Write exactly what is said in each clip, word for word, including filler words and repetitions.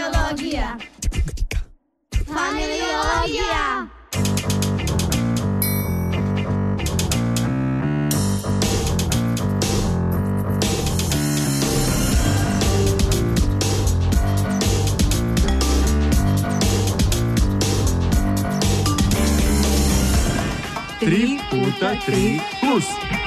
Familiologija. Familiologija. Tri puta tri plus.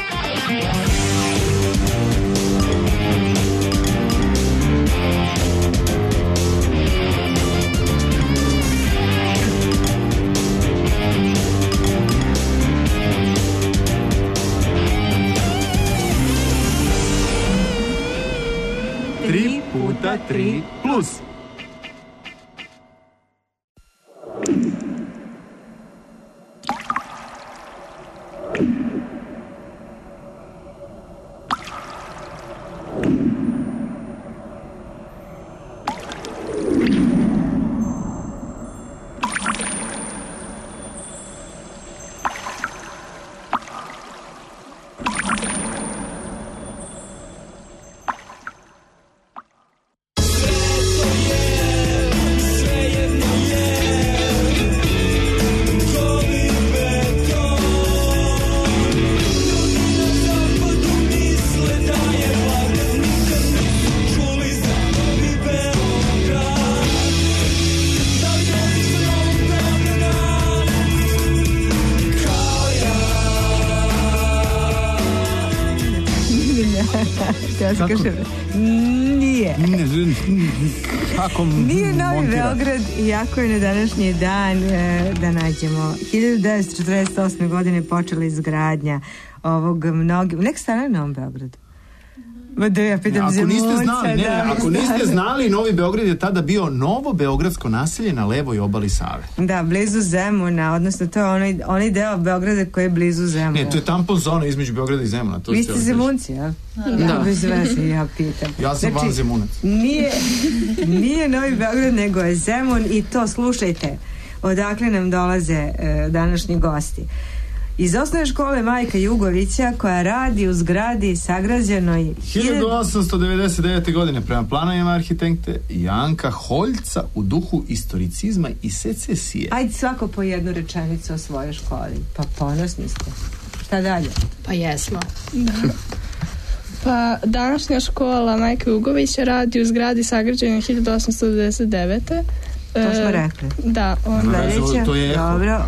Tri puta tri plus. Kako? Nije. Kako? Nije Novi montira? Beograd, iako je na današnji dan e, da nađemo. hiljadu devetsto četrdeset osme godine počela izgradnja ovog mnogim... Nek stane na Novom Beogradu. Ma da ja pitam Ako Zemunca, niste znali, ne, da, ako niste znali, Novi Beograd je tada bio novo beogradsko naselje na levoj obali Save. Da, blizu Zemuna, odnosno to je onaj, onaj deo Beograda koji je blizu Zemuna. Ne, to je tampon zona između Beograda i Zemuna. To Vi ste ste Zemunci, jel? Da. Bez veze, ja pitam. Ja sam van Zemunac. Nije, nije Novi Beograd, nego je Zemun i to slušajte, odakle nam dolaze e, današnji gosti. Iz osnovne škole Majka Jugovića, koja radi u zgradi sagrađenoj hiljadu osamsto devedeset devete. godine prema planovima arhitekte Janka Holjca u duhu istoricizma i secesije. Ajde svako po jednu rečenicu o svojoj školi. Pa ponosni ste. Šta dalje? Pa jesmo. Da. Pa današnja škola Majka Jugovića radi u zgradi sagrađenoj hiljadu osamsto devedeset devete. To smo rekli. Da, on Sledeće, to je dobro.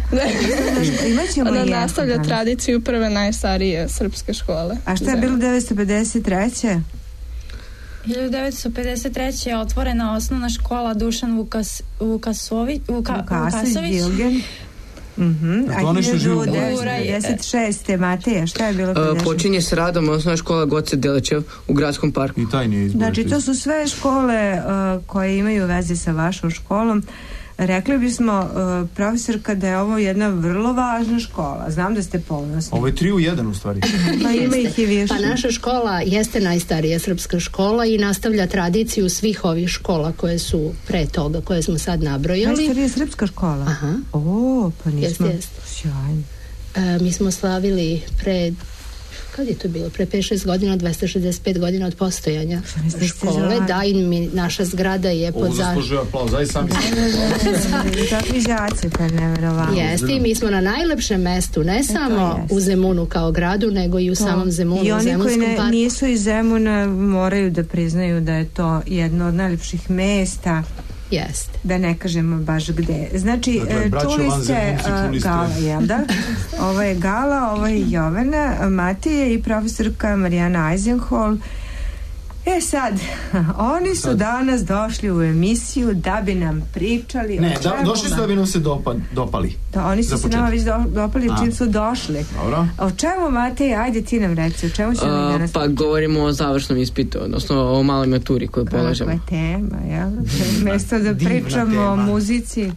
Imaćemo ona i nastavlja jedan. tradiciju prve najstarije srpske škole. A šta je bilo devetsto pedeset treće? hiljadu devetsto pedeset treće je otvorena osnovna škola Dušan Vukas, Vukasović, Vuka, Vukasović. Dilgen. Mhm. A A to ono što živi u hiljadu devetsto pedeset šeste. Mateja, šta je bilo? Uh, počinje s radom osnovna škola Goce Delićev u gradskom parku. I taj nije izbor. Znači, to su sve škole uh, koje imaju veze sa vašom školom. Rekli bismo, uh, profesorka, da je ovo jedna vrlo važna škola. Znam da ste ponosni. Ovo je tri u jedan u stvari. Pa ima ih i više. Pa naša škola jeste najstarija srpska škola i nastavlja tradiciju svih ovih škola koje su pre toga, koje smo sad nabrojali. Najstarija srpska škola? Aha. O, pa nismo... Jeste, jeste. Sjajno. E, mi smo slavili pre... Kad je to bilo? Pre pet šest godina, dvesta šezdeset pet godina od postojanja škole. Da, i mi, naša zgrada je pod... Ovo zaslužuje aplauz, aj sami ste. Takvi žaci, pa neverovatno. Jeste, i mi smo na najlepšem mestu, ne samo u Zemunu kao gradu, nego i u to. samom Zemunu, i u Zemunskom parku. I oni koji ne, nisu iz Zemuna moraju da priznaju da je to jedno od najlepših mesta. Jeste. Da ne kažemo baš gde. Znači, dakle, čuli ste uh, Gala, jel da? Ovo je Gala, ovo je Jovana, Matije i profesorka Marijana Eisenhol. E sad, oni su sad. danas došli u emisiju da bi nam pričali ne, o da, došli su da bi nam se dopa, dopali. Da, oni su se nama već do, dopali A. čim su došli. Dobro. O čemu, Matej, ajde ti nam reci, o čemu ćemo uh, danas Pa pričati? Govorimo o završnom ispitu, odnosno o maloj maturi koju polažemo. Kakva je tema, jel? Mesto da pričamo o muzici.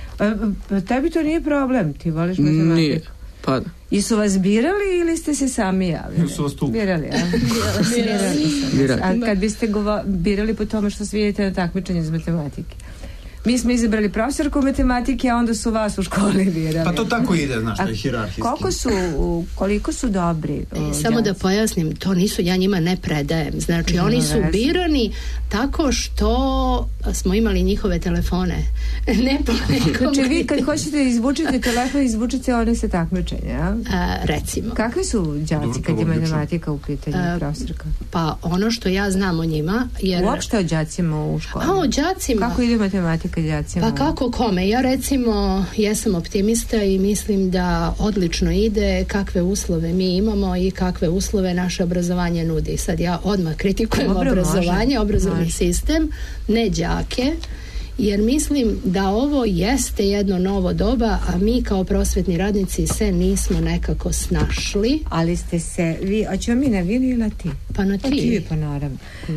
A, tebi to nije problem, ti voliš matematiku? Nije, pa da. I su vas birali ili ste se sami javili? Ili su vas tu? Birali, a? Birali. Birali. A kad biste go birali po tome što svi idete na takmičenje iz matematike? Mi smo izabrali profesorku matematike, a onda su vas u školi birali. Pa to tako ide, znaš, to je hirarhijski. Koliko su, koliko su dobri? E, samo da pojasnim, to nisu, ja njima ne predajem. Znači, no, oni su birani tako što uh, smo imali njihove telefone. Ne znači vi kad hoćete izvučiti telefon, izvučite one se takmičenja, a, recimo. Kakvi su đaci kad je matematika u pitanju, profesorka? Pa ono što ja znam o njima, jer... Uopšte o đacima u školi? A o đacima? Kako ide matematika đacima? Pa kako kome? Ja recimo jesam optimista i mislim da odlično ide, kakve uslove mi imamo i kakve uslove naše obrazovanje nudi. Sad ja odmah kritikujem Dobro, obrazovanje, može. obrazovni može. sistem, ne đake, jer mislim da ovo jeste jedno novo doba, a mi kao prosvetni radnici se nismo nekako snašli. Ali ste se, vi, hoćemo mi na vi ili na ti? Pa na ti. Pa ti, pa naravno.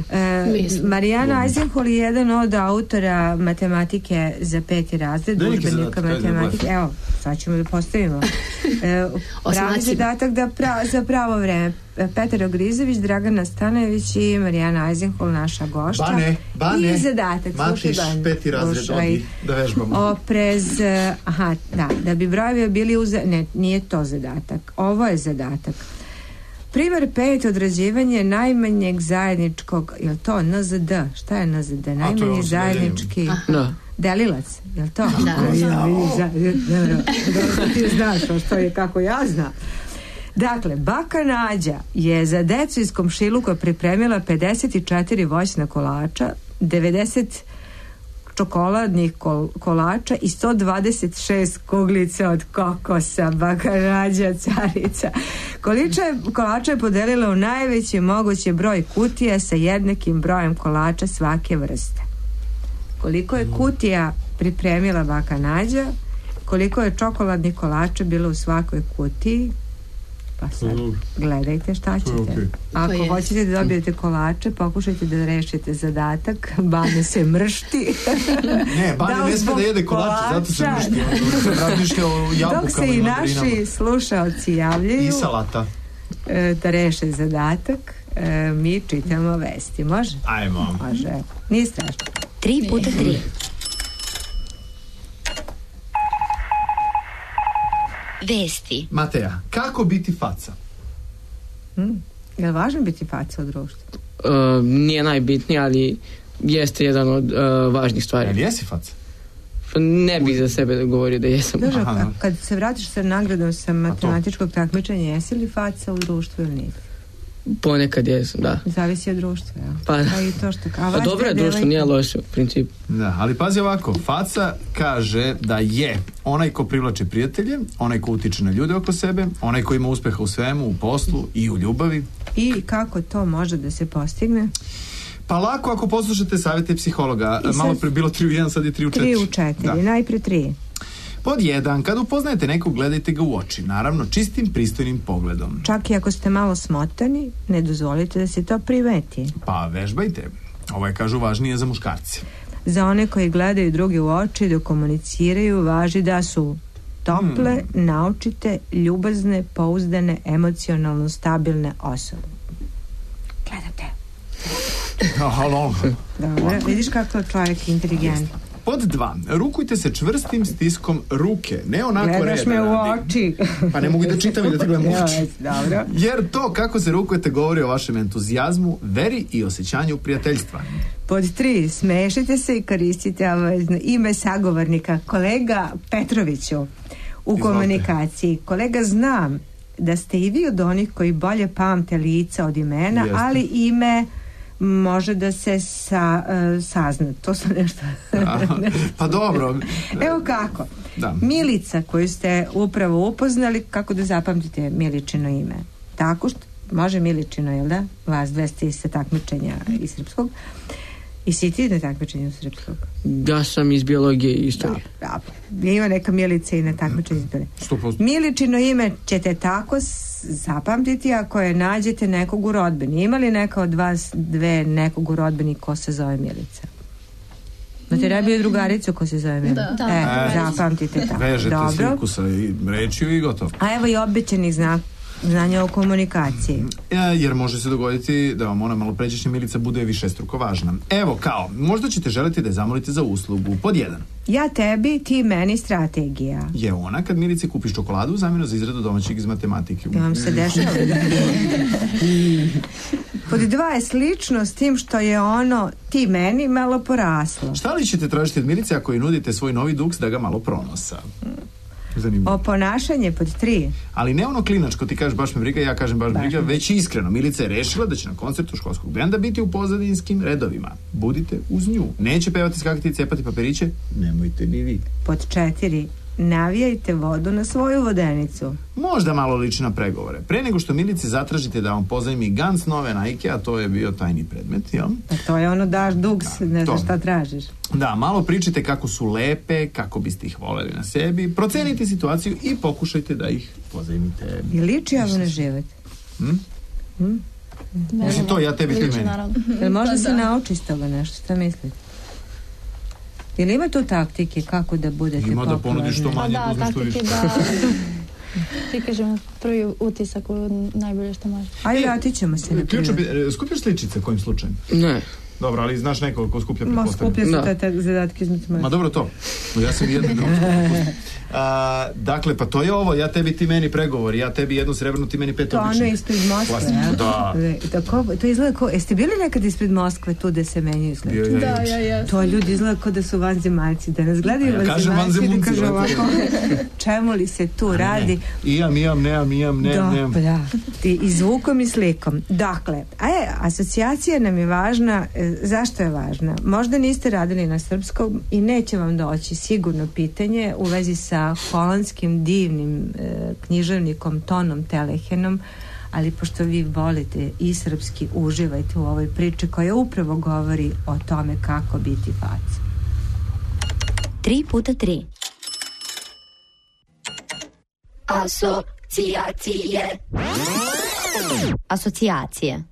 E, Marijana Eisenhol je jedan od autora matematike za peti razred, udžbenika matematike. Evo, sad ćemo da postavimo. E, pravi zadatak da pra, za pravo vreme. Petar Ogrizović, Dragana Stanojević i Marijana Eisenhol, naša gošća. Bane, Bane, i zadatak. Matiš, peti razred, odi, da vežbamo. Oprez, aha, da, da bi brojevi bili uz... Ne, nije to zadatak. Ovo je zadatak. Primer pet, određivanje najmanjeg zajedničkog, je li to N Z D? Šta je N Z D? Najmanji zajednički... Da. Delilac, je li to? Da. Ja, vidiš, da, ti znaš što je kako ja znam. Dakle, baka Nađa je za decu iz komšiluka pripremila pedeset četiri voćna kolača, devedeset čokoladnih kol- kolača i sto dvadeset šest kuglica od kokosa. Baka Nađa, carica. Količa je, kolača je podelila u najveći mogući broj kutija sa jednakim brojem kolača svake vrste. Koliko je kutija pripremila baka Nađa, koliko je čokoladnih kolača bilo u svakoj kutiji, pa sad gledajte šta ćete. Okay. Ako je. hoćete da dobijete kolače, pokušajte da rešite zadatak. Bane se mršti. Ne, Bane da ne sme da jede kolače, zato se mršti. Razmišlja o jabukama. Dok se i, i naši slušaoci javljaju i salata e, da reše zadatak, e, mi čitamo vesti. Može? Ajmo. Može. Nije strašno. Tri puta tri. Vesti. Mateja, kako biti faca? Hmm. Je li važno biti faca u društvu? Uh, nije najbitnije, ali jeste jedan od uh, važnih stvari. Jel jesi faca? Ne bih za sebe da govorio da jesam. Dobro, ka, kad se vratiš sa nagradom sa matematičkog takmičenja, jesi li faca u društvu ili nisi? Ponekad jesam, da. Zavisi od društva, ja. Pa, pa i to što... A, a dobro je društvo, nije loše u principu. Da, ali pazi ovako, faca kaže da je onaj ko privlači prijatelje, onaj ko utiče na ljude oko sebe, onaj ko ima uspeha u svemu, u poslu i u ljubavi. I kako to može da se postigne? Pa lako ako poslušate savjete psihologa. Sad, malo pre bilo tri u jedan, sad je tri u četiri. tri u četiri, da. Najpre tri. Pod jedan, kad upoznajete nekog, gledajte ga u oči, naravno čistim, pristojnim pogledom. Čak i ako ste malo smotani, ne dozvolite da se to primeti. Pa vežbajte. Ovo je, kažu, važnije za muškarce. Za one koji gledaju drugi u oči dok komuniciraju, važi da su tople, hmm. naučite, ljubazne, pouzdane, emocionalno stabilne osobe. Gledate. Halo. Dobro, vidiš kako je čovjek inteligent. Pod dva, rukujte se čvrstim stiskom ruke, ne onako reda. Gledaš me u oči. Pa ne mogu da čitam i da ti gledam u oči. Dobro. Jer to kako se rukujete govori o vašem entuzijazmu, veri i osjećanju prijateljstva. Pod tri, smešite se i koristite ime sagovornika. Kolega Petroviću, u Izvolite. Komunikaciji. Kolega, znam da ste i vi od onih koji bolje pamte lica od imena, Jeste. ali ime može da se sa, uh, sazna. To su nešto... Pa dobro. Evo kako. Da. Milica koju ste upravo upoznali, kako da zapamtite Miličino ime? Tako što, može Miličino, jel da? Vas dve ste iz takmičenja iz srpskog. I si ti na takmičenju iz srpskog? Ja sam iz biologije i istorije. Da, da. Ima neka Milica i na takmičenju iz biologije. sto posto. Miličino ime ćete tako zapamtiti ako je nađete nekog u rodbini. Ima li neka od vas dve nekog u rodbini ko se zove Milica? Imate rabiju drugaricu ko se zove Milica? Da. E, e, zapamtite tako. Vežete Dobro. sliku sa rečju i gotovo. A evo i obećanih znak, znanja o komunikaciji. E, jer može se dogoditi da vam ona malo pređašnja Milica bude višestruko važna. Evo kao, možda ćete želiti da je zamolite za uslugu. Pod jedan. Ja tebi, ti meni strategija. Je ona kad Milici kupiš čokoladu zamjenu za izradu domaćeg iz matematike. Ja vam se dešava. Pod dva je slično s tim što je ono ti meni malo poraslo. Šta li ćete tražiti od Milice ako joj nudite svoj novi duks da ga malo pronosa? Zanimljivo. O ponašanje pod tri. Ali ne ono klinačko, ti kažeš baš me briga, ja kažem baš, baš briga, već iskreno. Milica je rešila da će na koncertu školskog benda biti u pozadinskim redovima. Budite uz nju. Neće pevati, skakati i cepati papiriće, nemojte ni vi. Pod četiri. Navijajte vodu na svoju vodenicu. Možda malo liči na pregovore. Pre nego što Milici zatražite da vam pozajmi Gans nove Nike, a to je bio tajni predmet, jel? A to je ono daš duks, da, ne znaš šta tražiš. Da, malo pričajte kako su lepe, kako biste ih voljeli na sebi, procenite situaciju i pokušajte da ih pozajmite. I liči ovo na život? Hm? Hm? Mislim to, ja tebi ti meni. Jel možda se nauči iz toga nešto, šta mislite? Ili ima tu taktike kako da budete ima popularni? Da ponudiš što manje, da, uzmeš što više. Da, ti kažemo prvi utisak najbolje što može. Ajde, vratit ćemo se na prvi. Skupljaš sličice kojim slučajem? Ne. Dobro, ali znaš neko ko skuplja Ma, skuplja su da. te zadatke iz matematike. Ma dobro to. Ja sam jedan drugo. A, dakle, pa to je ovo, ja tebi, ti meni pregovor, ja tebi jednu srebrnu, ti meni pet to običnih. To ono isto iz Moskve, ja? Da. Tako, to izgleda kao, jeste bili nekad ispred Moskve tu da se menjaju slično? Da, ja, ja. To ljudi izgleda kao da su vanzemaljci, da nas gledaju ja vanzemaljci, kažem da kažu ovako, čemu li se tu radi? Ne. Imam, imam, nemam, imam, ne, nemam. Da, i, i zvukom i slikom. Dakle, a je, asocijacija nam je važna, e, zašto je važna? Možda niste radili na srpskom i neće vam doći sigurno pitanje u vezi sa holandskim divnim e, književnikom Tonom Telehenom, ali pošto vi volite i srpski, uživajte u ovoj priči koja upravo govori o tome kako biti faca. Tri puta tri. Asocijacije. Asocijacije.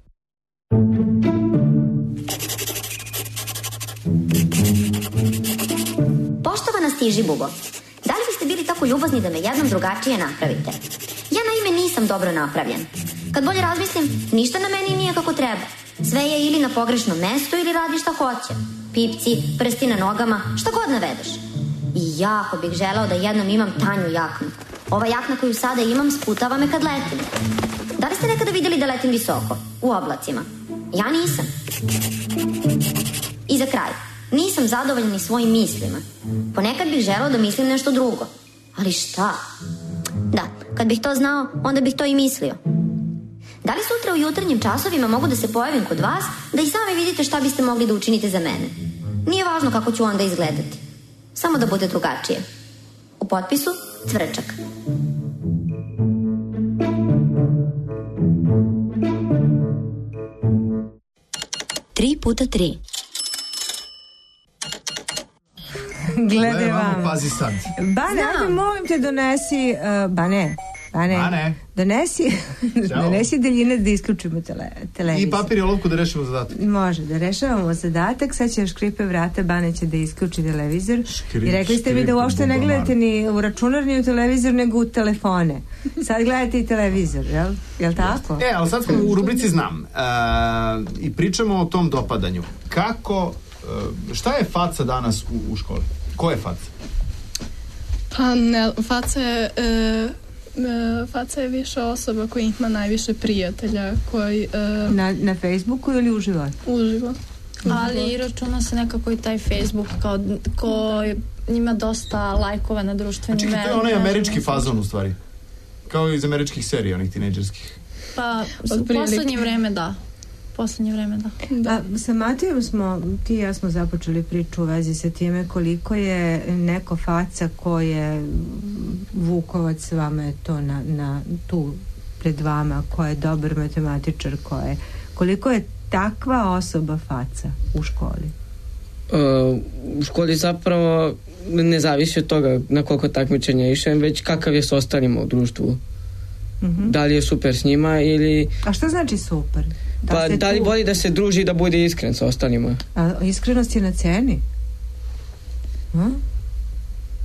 Poštovana Stiži Bubo, da li biste bili tako ljubazni da me jednom drugačije napravite? Ja naime nisam dobro napravljen. Kad bolje razmislim, ništa na meni nije kako treba. Sve je ili na pogrešnom mestu ili radi šta hoće. Pipci, prsti na nogama, šta god navedeš. I jako bih želeo da jednom imam tanju jaknu. Ova jakna koju sada imam sputava me kad letim. Da li ste nekada vidjeli da letim visoko? U oblacima? Ja nisam. I za kraj, nisam zadovoljna ni svojim mislima. Ponekad bih želeo da mislim nešto drugo. Ali šta? Da, kad bih to znao, onda bih to i mislio. Da li sutra u jutarnjim časovima mogu da se pojavim kod vas, da i sami vidite šta biste mogli da učinite za mene? Nije važno kako ću onda izgledati. Samo da bude drugačije. U potpisu Cvrčak. Tri puta tri. Glede vam. Pazi sad. Bane, ajde, molim te donesi, uh, Bane, Bane, Bane. donesi, donesi daljinac da isključimo tele, televiziju. I papir i olovku da rešimo zadatak. Može, da rešavamo zadatak, sad će škripe vrata, Bane će da isključi televizor. Škrip, I rekli ste mi da uopšte ne gledate ni u računar, ni u televizor, nego u telefone. Sad gledate i televizor, jel? Jel tako? E, ali sad smo u rubrici Znam. Uh, I pričamo o tom dopadanju. Kako, uh, šta je faca danas u, u školi? Ko je faca? Pa ne, faca je e, e, faca je više osoba koji ima najviše prijatelja koji e, na, na Facebooku ili uživo? Uživo. Ali računa se nekako i taj Facebook kao ko ima dosta lajkova na društvenim mrežama. Čekaj, to je onaj američki fazon u stvari. Kao iz američkih serija, onih tinejdžerskih. Pa, u poslednje vreme da. Poslednje vreme, da. da. A, sa Matijom smo, ti i ja smo započeli priču u vezi sa time koliko je neko faca ko je Vukovac, vama je to na, na tu pred vama, ko je dobar matematičar, ko je, koliko je takva osoba faca u školi? Uh, u školi zapravo ne zavisi od toga na koliko takmičenja išem, već kakav je s ostalima u društvu. Uh-huh. Da li je super s njima ili... A šta znači super? Da pa da li tu... voli da se druži i da bude iskren sa ostalima? A iskrenost je na ceni? A?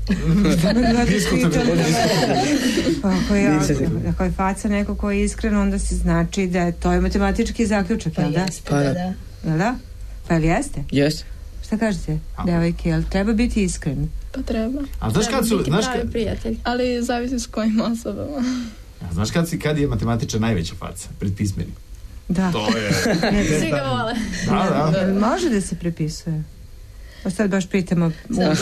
Ako je faca neko ko je iskren, onda se znači da je to je matematički zaključak, pa jel da? Jeste, da, da. Jel da? Pa jel jeste? Jeste. Šta kažete, devojke, jel treba biti iskren? Pa treba. A znaš kad su... Biti znaš pravi kad... prijatelj. Ali zavisi s kojim osobama. A znaš kad, si, kad je matematičar najveća faca? Pred pismenim. Da. To je... Svi ga vole. Da, da. Može da se prepisuje. Pa sad baš pitamo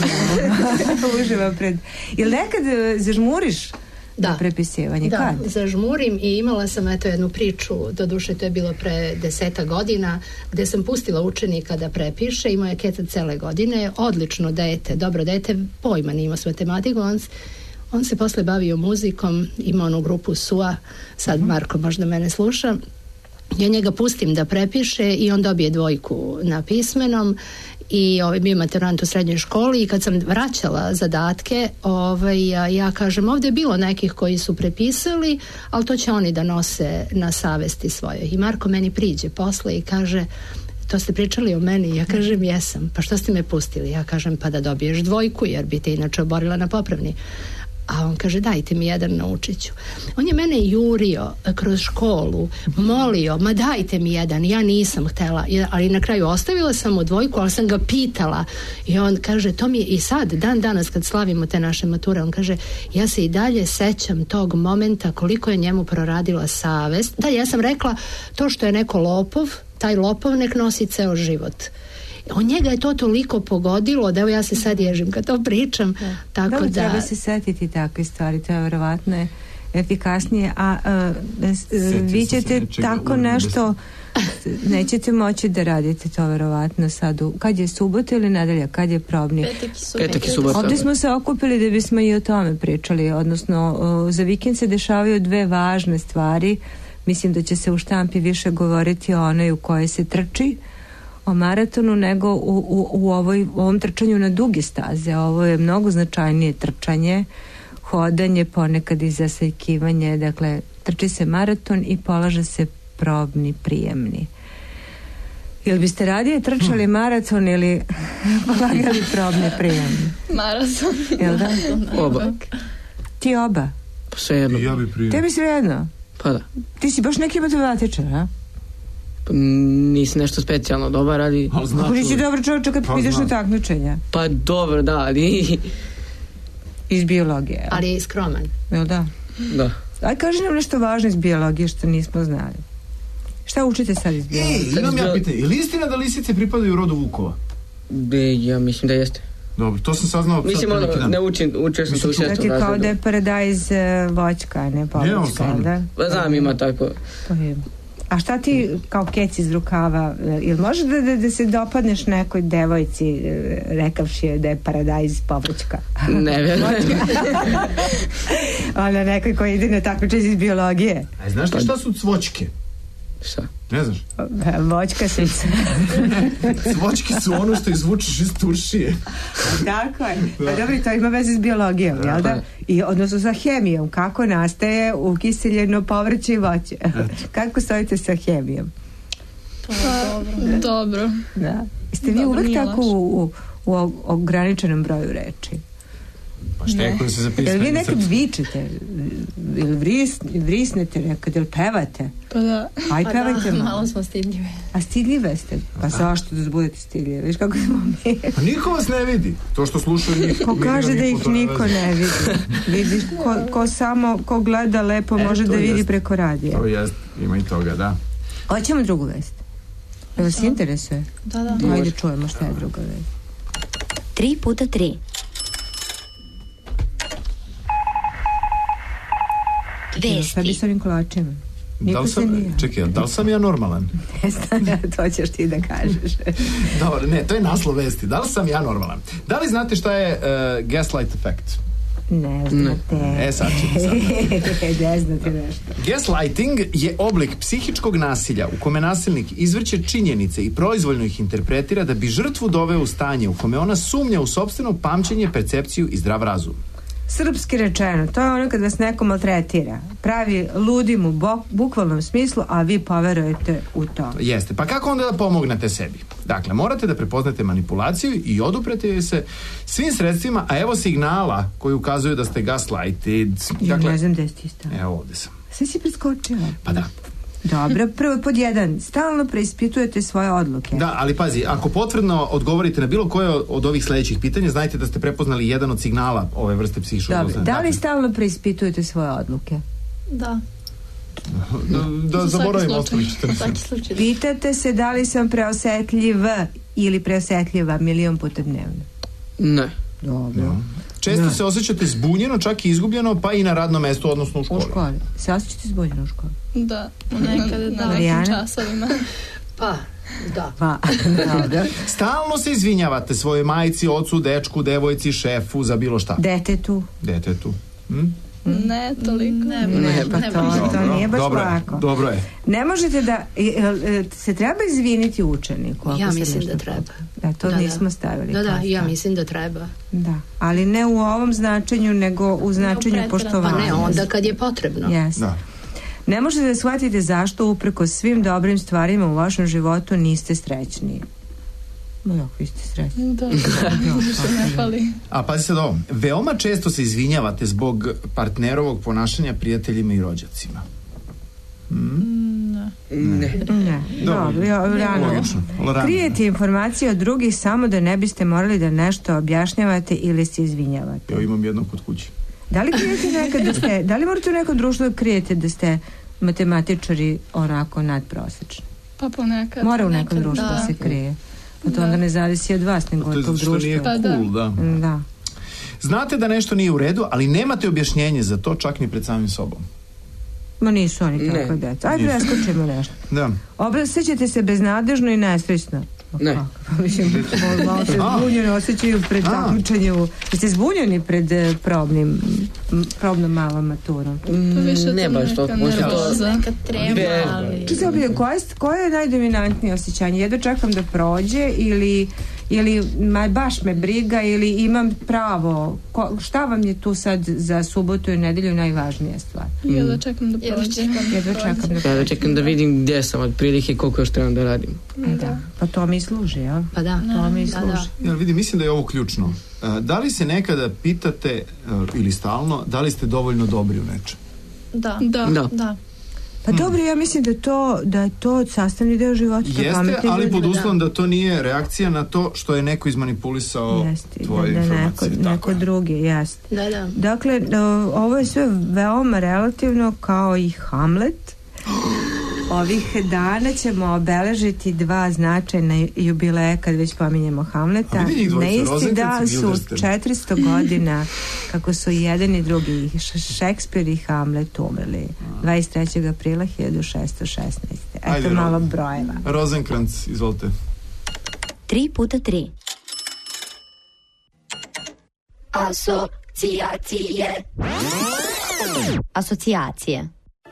uživa pred... Jel nekad zažmuriš da. prepisivanje? Da, kad? zažmurim i imala sam eto jednu priču, doduše to je bilo pre deseta godina, gde sam pustila učenika da prepiše, imao je Keca cele godine, odlično dete, dobro dete, pojma nije imao s matematikom, on, on se posle bavio muzikom, ima onu grupu S U A, sad Marko možda mene sluša, ja njega pustim da prepiše i on dobije dvojku na pismenom i ovaj, bio maturant u srednjoj školi i kad sam vraćala zadatke ovaj, ja, ja kažem ovdje je bilo nekih koji su prepisali, ali to će oni da nose na savesti svoje i Marko meni priđe posle i kaže to ste pričali o meni, ja kažem jesam, pa što ste me pustili, ja kažem pa da dobiješ dvojku jer bi te inače oborila na popravni. A on kaže dajte mi jedan, naučit ću. On je mene jurio kroz školu, molio, ma dajte mi jedan, ja nisam htela, ali na kraju ostavila sam mu dvojku, ali sam ga pitala i on kaže, to mi je i sad, dan danas kad slavimo te naše mature, on kaže, ja se i dalje sećam tog momenta koliko je njemu proradila savest. Da, ja sam rekla, to što je neko lopov, taj lopov nek nosi ceo život. On njega je to toliko pogodilo da evo ja se sad ježim kad to pričam. Da. Tako da, da treba se setiti takve stvari, to je verovatno efikasnije, a, a, a vi ćete tako nešto nećete moći da radite to verovatno sad u, kad je subota ili nedelja, kad je probnik? Petak i subota. Ovdje smo se okupili da bismo i o tome pričali, odnosno o, za vikend se dešavaju dve važne stvari. Mislim da će se u štampi više govoriti o onoj u kojoj se trči, o maratonu, nego u, u, u, ovoj, u ovom trčanju na duge staze. Ovo je mnogo značajnije trčanje, hodanje, ponekad i zasajkivanje, dakle trči se maraton i polaže se probni prijemni. Jel biste radije trčali maraton ili polagali probni prijemni? Maraton. Jel da? Oba. Ti oba? Pa sve jedno. Ja bi prije. Tebi sve jedno? Pa da. Ti si baš neki matematičar, a? Nisi nešto specijalno dobar, ali... Ako nisi dobar čovječ kad pa ideš na takmičenja? Pa dobro, da, ali... Iz biologije. Ali je skroman. Jel da? Da. Aj, kaži nam nešto važno iz biologije što nismo znali. Šta učite sad iz biologije? Ej, imam ja pitanje, je li istina da lisice pripadaju rodu vukova? De, ja mislim da jeste. Dobro, to sam saznao. Mislim, ono, ne učim, učio sam se u šestom razredu. Znači kao da je paradajz uh, voćka, ne povrćka, da? Pa znam, ima tako. To je... A šta ti kao kec iz rukava, ili može da, da, da se dopadneš nekoj devojci rekavši je da je paradajz povrćka? Ne vjerujem. Ona nekoj koji ide na takmičenje iz biologije. A znaš li šta su cvočke? Šta? Ne znaš? Voćka se... Cvočke su ono što izvučeš iz turšije. Tako je. Pa dobro, to ima veze s biologijom, da, jel da? I odnosno sa hemijom. Kako nastaje ukiseljeno povrće i voće? Kako stojite sa hemijom? Pa, dobro. Dobro. Da. Jeste vi uvek tako u, u, u ograničenom broju reči? Pa šta je koji se zapisuje? Jel vi nekad vičete? Ili vris, vrisnete nekad? Ili pevate? Pa da. Aj, pa pevajte da, malo. malo smo stidljive. A stidljive ste? Pa zašto da budete stidljive? Viš kako smo mi? Pa niko vas ne vidi. To što slušaju njih... Ko kaže da ih niko ne vidi? Vidiš, ko, ko samo, ko gleda lepo e, može da vidi jest. Preko radija. To jest, ima i toga, da. Hoćemo drugu vest. Jel vas interesuje? Da, da. Ajde čujemo šta je druga vest. Tri puta tri. Vesti. Šta bi s ovim kolačima? Da li sam, čekaj, da li sam ja normalan? Ne znam, to ćeš ti da kažeš. Dobro, ne, to je naslov vesti. Da li sam ja normalan? Da li znate šta je uh, gaslight effect? Ne znate. Ne. E, sad ćete sad. Ne znate nešto. Gaslighting je oblik psihičkog nasilja u kome nasilnik izvrće činjenice i proizvoljno ih interpretira da bi žrtvu doveo u stanje u kome ona sumnja u sopstveno pamćenje, percepciju i zdrav razum. Srpski rečeno, to je ono kad vas neko maltretira. Pravi ludim u bo, bukvalnom smislu, a vi poverujete u to. Jeste. Pa kako onda da pomognete sebi? Dakle, morate da prepoznate manipulaciju i oduprete joj se svim sredstvima, a evo signala koji ukazuju da ste gaslighted. Ja dakle, ne znam da ste isto. Evo ovde sam. Sve si preskočila. Pa da. Dobro, prvo pod jedan, stalno preispitujete svoje odluke. Da, ali pazi, ako potvrdno odgovorite na bilo koje od ovih sledećih pitanja, znajte da ste prepoznali jedan od signala ove vrste psihičkog Dobro, da li stalno preispitujete svoje odluke? Da. Da, da zaboravimo ostali četrnaest. Pitate se da li sam preosetljiv ili preosetljiva milion puta dnevno? Ne. Dobro. No. Često ne. se osjećate zbunjeno, čak i izgubljeno, pa i na radnom mestu, odnosno u školi. U školi. Se osjećate zbunjeno u školi? Da, nekada na nekim časovima. Pa, da. Pa, dobro. Stalno se izvinjavate svojoj majici, ocu, dečku, devojci, šefu za bilo šta. Detetu. Detetu. Hm? Ne, toliko. Ne, ne, pa to, to, to nije baš dobro lako. Je, dobro je. Ne možete da, se treba izviniti učeniku? Ja mislim da treba. Da, to da, nismo da. stavili. Da, da, ja mislim da treba. Da, ali ne u ovom značenju, nego u značenju poštovanja. Pa ne, onda kad je potrebno. Yes. Da. Ne možete da shvatite zašto upreko svim dobrim stvarima u vašem životu niste srećni. No, jako, vi ste srećni. Da, ne pali. A pazi sad ovo, veoma često se izvinjavate zbog partnerovog ponašanja prijateljima i rođacima. Hmm? Ne. Ne. Ne. Dobro, ja, rano. Logično. Krijete informacije od drugih samo da ne biste morali da nešto objašnjavate ili se izvinjavate. Ja imam jedno kod kuće. Da li krijete nekad da ste, da li morate u nekom društvu da krijete da ste matematičari onako nadprosečni? Pa ponekad. Mora u nekom društvu da, da se krije. Pa to da. onda ne zavisi od vas, nego od tog društva. To nije cool, da. Da. Znate da nešto nije u redu, ali nemate objašnjenje za to čak ni pred samim sobom. Ma nisu oni tako djeca. Ajde preskočimo nešto. Da. Osjećate se beznadežno i nesrećno. Ne. Pa mislim, malo se zbunjeni osjećaju pred takmičenju. Jeste zbunjeni pred probnim, probnom malom maturom? Mm, ne baš to. Možda to nekad treba, ali... Čujem, koje, koje je najdominantnije osjećanje? Jedno čekam da prođe ili... ili ma, baš me briga ili imam pravo, ko, šta vam je tu sad za subotu i nedelju najvažnija stvar? Mm. Jedva čekam da prođe. Jedva čekam da prođe. Jedva čekam da vidim gdje sam od prilike, koliko još trebam da radim. E, da. Pa to mi služi, jel? Pa da. To mi da, služi. Da. Ja, vidim, mislim da je ovo ključno. Da li se nekada pitate ili stalno, da li ste dovoljno dobri u nečem? Da. Da. da. da. Pa dobro, ja mislim da to da je to sastavni deo života. Jeste, ali pod uslovom da to nije reakcija na to što je neko izmanipulisao jeste, tvoje da, da informacije. Neko, neko drugi, jeste. Da, da. Dakle, ovo je sve veoma relativno kao i Hamlet. Ovih dana ćemo obeležiti dva značajna jubileja kad već pominjemo Hamleta. Na isti dan su četiristo godina kako su jedan i drugi Šekspir i Hamlet umrli. dvadeset trećeg aprila hiljadu šessto šesnaeste. Eto Ajde, malo brojeva. Rozenkranc, izvolite. Tri puta tri. Asocijacije. Asocijacije.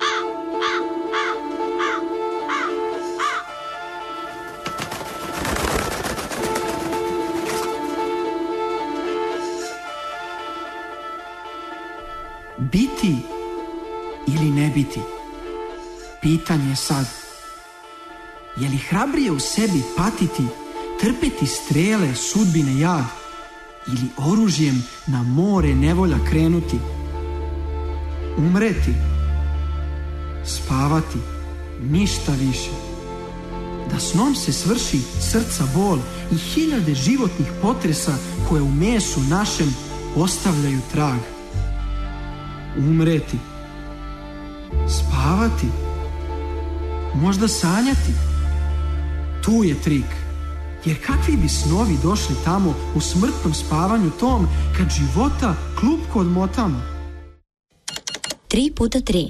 Biti ili ne biti? Pitanje je sad. Je li hrabrije u sebi patiti, trpeti strele, sudbine jad? Ili oružjem na more nevolja krenuti? Umreti? Spavati? Ništa više. Da snom se svrši srca bol i hiljade životnih potresa koje u mesu našem ostavljaju trag. Umreti, spavati, možda sanjati. Tu je trik, jer kakvi bi snovi došli tamo u smrtnom spavanju tom kad života klupko odmotamo. Tri puta tri.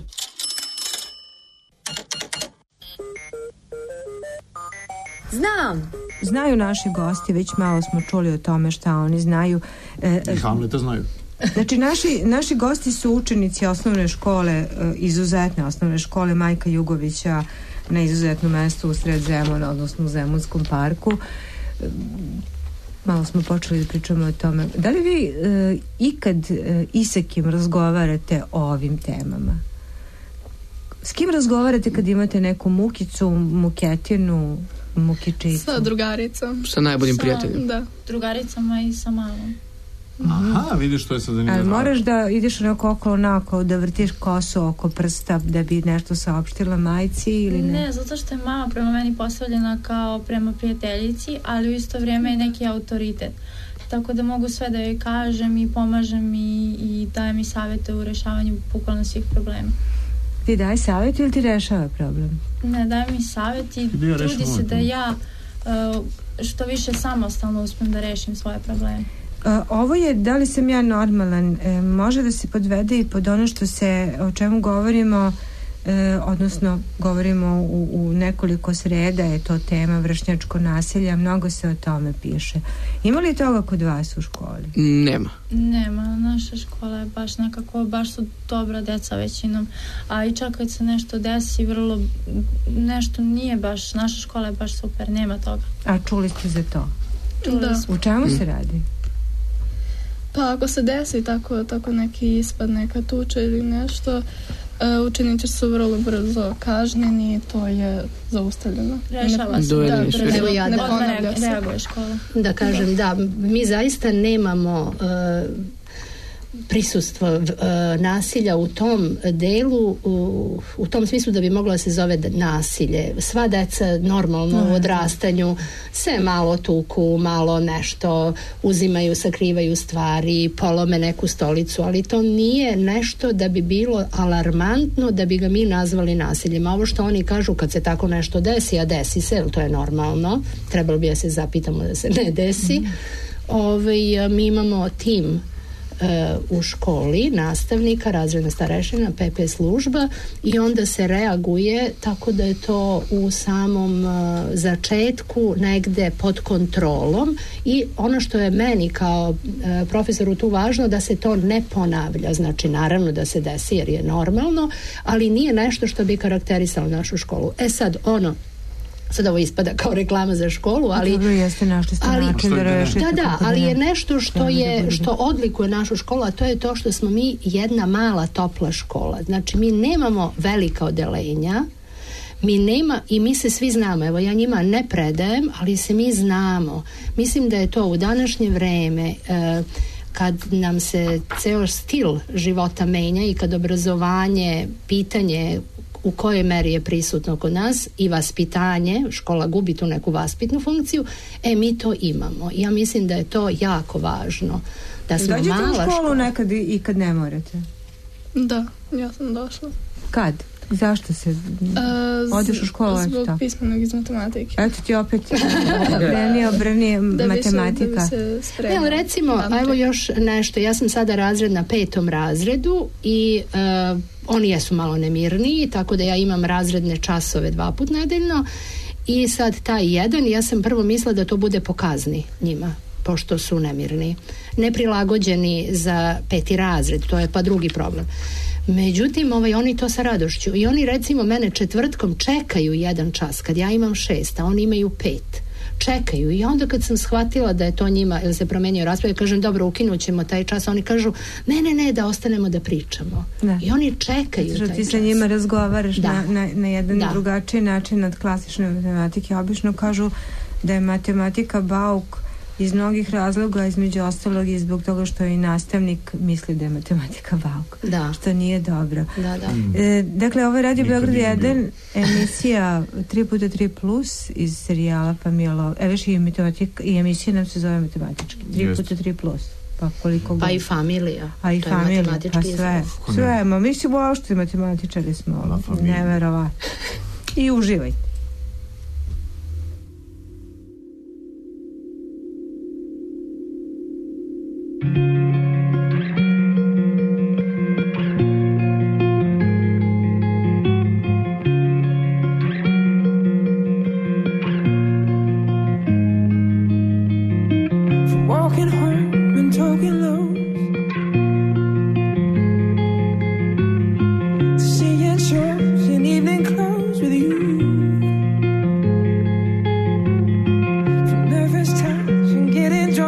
Znam. Znaju naši gosti, već malo smo čuli o tome šta oni znaju. E, I Hamleta znaju. Znači, naši, naši gosti su učenici osnovne škole, izuzetne osnovne škole Majka Jugovića na izuzetnom mestu u sred Zemuna, odnosno u Zemunskom parku. malo smo počeli da pričamo o tome. Da li vi uh, ikad uh, i sa kim razgovarate o ovim temama? S kim razgovarate kad imate neku mukicu, muketinu, mukičicu? Sa drugaricom. Sa najboljim sa, Da. prijateljem. Drugaricama i sa mamom. Aha, vidiš što je sad zanimljivo. Ali moraš da ideš onako okolo nakolo, da vrtiš kosu oko prsta da bi nešto saopštila majci ili ne? Ne, zato što je mama prema meni postavljena kao prema prijateljici, ali u isto vrijeme je neki autoritet. Tako da mogu sve da joj kažem i pomažem i, i daje mi savjete u rešavanju bukvalno svih problema. Ti daj savjet ili ti rešava problem? Ne, daje mi savjet i trudi se da ja uh, što više samostalno uspijem da rešim svoje probleme. Uh, ovo je, da li sam ja normalan, e, može da se podvede i pod ono što se, o čemu govorimo, e, odnosno govorimo u, u nekoliko sreda, je to tema vršnjačko nasilje, mnogo se o tome piše. Ima li toga kod vas u školi? Nema. Nema, naša škola je baš nekako, baš su dobra deca većinom, a i čak kad se nešto desi, vrlo, nešto nije baš, naša škola je baš super, nema toga. A čuli ste za to? Čuli Da. smo. U čemu mm. se radi? Pa ako se desi tako, tako neki ispad, neka tuča ili nešto, uh, učenici su vrlo brzo kažnjeni, to je zaustavljeno. Rešava se. Da, Da, da, ne, Evo ja ne da- ponavlja se. reaguje škola. Da kažem, da, mi zaista nemamo uh, prisustvo uh, nasilja u tom delu, u, u tom smislu da bi moglo da se zove nasilje. Sva deca normalno u odrastanju se malo tuku, malo nešto uzimaju, sakrivaju stvari, polome neku stolicu, ali to nije nešto da bi bilo alarmantno da bi ga mi nazvali nasiljem. A ovo što oni kažu kad se tako nešto desi, a desi se, to je normalno, trebalo bi da se zapitamo da se ne desi. Mm. Ovaj, mi imamo tim u školi, nastavnika, razredna starešina, P P služba i onda se reaguje tako da je to u samom uh, začetku negde pod kontrolom i ono što je meni kao uh, profesoru tu važno da se to ne ponavlja, znači naravno da se desi jer je normalno, ali nije nešto što bi karakterisalo našu školu. E sad ono sad ovo ispada kao reklama za školu, ali dobro jeste našli ste ali, način da rešite. Da, da, ali je nešto što je što odlikuje našu školu, a to je to što smo mi jedna mala topla škola. Znači mi nemamo velika odeljenja, mi nema i mi se svi znamo, evo ja njima ne predajem, ali se mi znamo. Mislim da je to u današnje vreme eh, kad nam se ceo stil života menja i kad obrazovanje, pitanje u kojoj meri je prisutno kod nas i vaspitanje, škola gubi tu neku vaspitnu funkciju, e mi to imamo. Ja mislim da je to jako važno. Da smo dođete mala u školu škola. nekad i, i kad ne morate? Da, ja sam došla. Kad? Zašto se? Uh, Odeš u školu? Zbog pismenog iz matematike. Eto ti opet obrani, obrani matematika. Da bi se spremao. Evo recimo, a evo još nešto, ja sam sada razred na petom razredu i uh, oni jesu malo nemirniji, tako da ja imam razredne časove dva put nedeljno i sad taj jedan, ja sam prvo mislila da to bude po kazni njima, pošto su nemirni, neprilagođeni za peti razred, to je pa drugi problem. Međutim, ovaj, oni to sa radošću i oni recimo mene četvrtkom čekaju jedan čas kad ja imam šest, a oni imaju pet. Čekaju i onda kad sam shvatila da je to njima, ili se promenio rasprav, kažem dobro, ukinut ćemo taj čas, oni kažu ne, ne, ne, da ostanemo da pričamo. Ne. I oni čekaju Zato taj ti čas. sa njima razgovaraš da. na, na, na jedan da. drugačiji način od klasične matematike. Obično kažu da je matematika bauk iz mnogih razloga, između ostalog i zbog toga što i nastavnik misli da je matematika bauk. Da. Što nije dobro. Da, da. E, dakle, ovo je Radio Beograd jedan, emisija tri puta tri plus iz serijala Familo. Evo i matematika, i emisija nam se zove matematički. tri puta tri plus. Pa koliko god. Pa i familija. A i to je familija, matematički pa sve. izraz. Sve, ma mi smo uopšte matematičari smo. Neverovatno. I uživajte. From nervous times and getting drunk.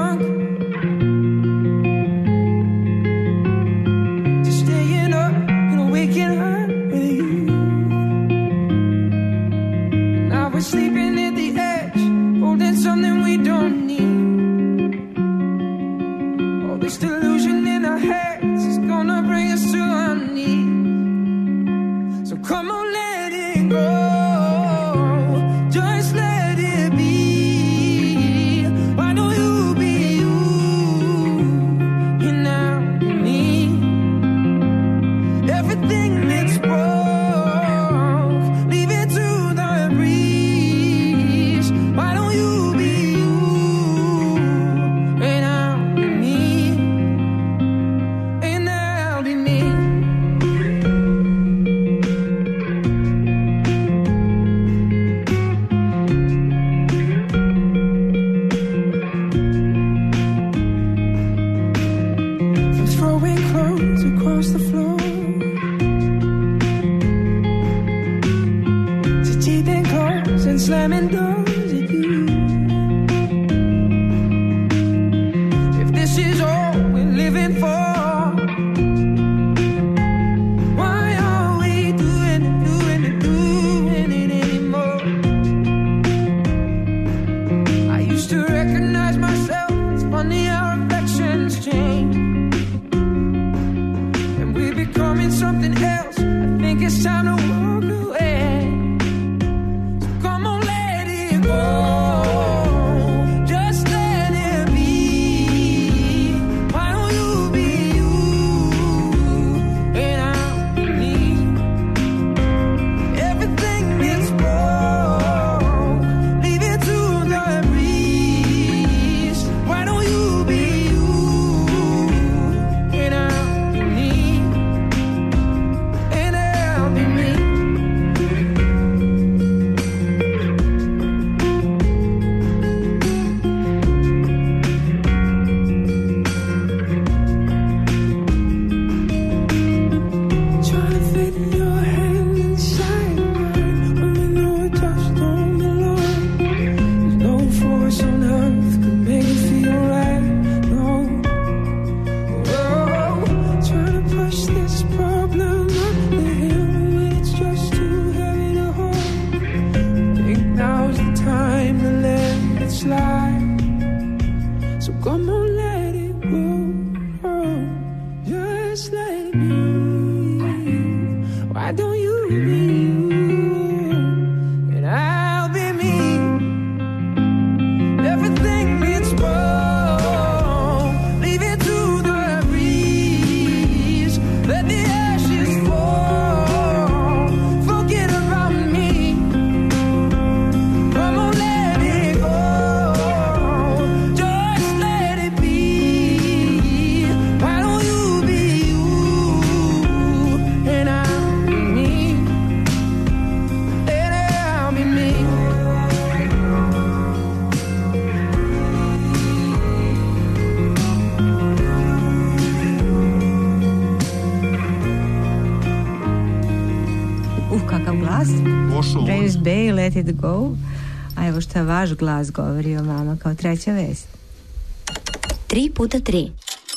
James Bay, Let It Go. A evo šta vaš glas govori o vama kao treća vest. Tri puta tri.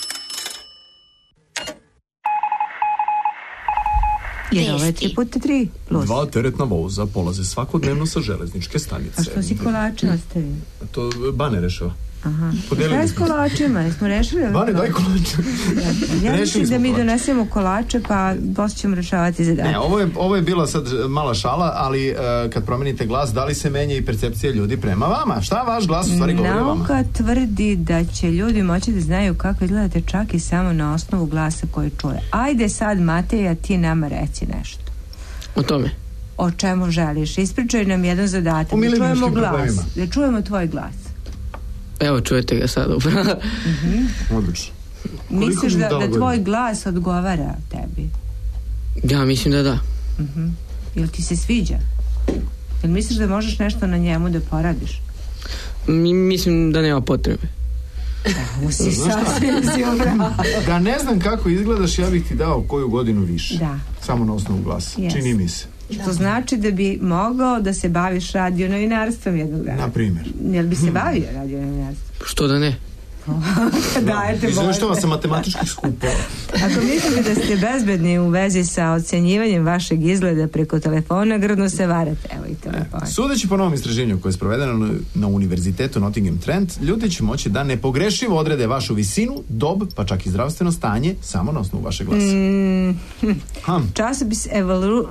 Jer ovo je tri puta tri plus. Dva teretna voza polaze svakodnevno sa železničke stanice. A što si kolače ostavio? To Bane rešava. Aha. Šta je s kolačima? Jesmo rešili? Bane, daj kolače. Ja mislim da mi kolače. Donesemo kolače, pa dosta ćemo rešavati zadatak. Ne, ovo je, ovo je bila sad mala šala, ali uh, kad promenite glas, da li se menja i percepcija ljudi prema vama? Šta vaš glas u stvari govori o vama? Nauka tvrdi da će ljudi moći da znaju kako izgledate čak i samo na osnovu glasa koji čuje. Ajde sad, Mateja, ti nama reci nešto. O tome? O čemu želiš? Ispričaj nam jedan zadatak. Da čujemo glas. Da čujemo tvoj glas. Evo, čujete ga sad upravo. Mm-hmm. Odlično. Misliš da, da tvoj glas odgovara tebi? Ja mislim da da. Mm-hmm. Jel ti se sviđa? Jel misliš da možeš nešto na njemu da poradiš? Mi, mislim da nema potrebe. Da, usi sasvim si obrao. Da ne znam kako izgledaš, ja bih ti dao koju godinu više. Da. Samo na osnovu glasa. Yes. Čini mi se. Što da. Znači da bi mogao da se baviš radionovinarstvom jednog dana. Na primjer. Jel bi se hmm. bavio radionovinarstvom? Što da ne? Dajte Bože. Izveštava sa matematičkih skupova. Ako mislite da ste bezbedni u vezi sa ocenjivanjem vašeg izgleda preko telefona, grdno se varate. Evo i telefon. Sudeći po novom istraživanju koje je sprovedeno na Univerzitetu Nottingham Trent, ljudi će moći da nepogrešivo odrede vašu visinu, dob, pa čak i zdravstveno stanje samo na osnovu vašeg glasa. Mm, hm. Časopis Evolu,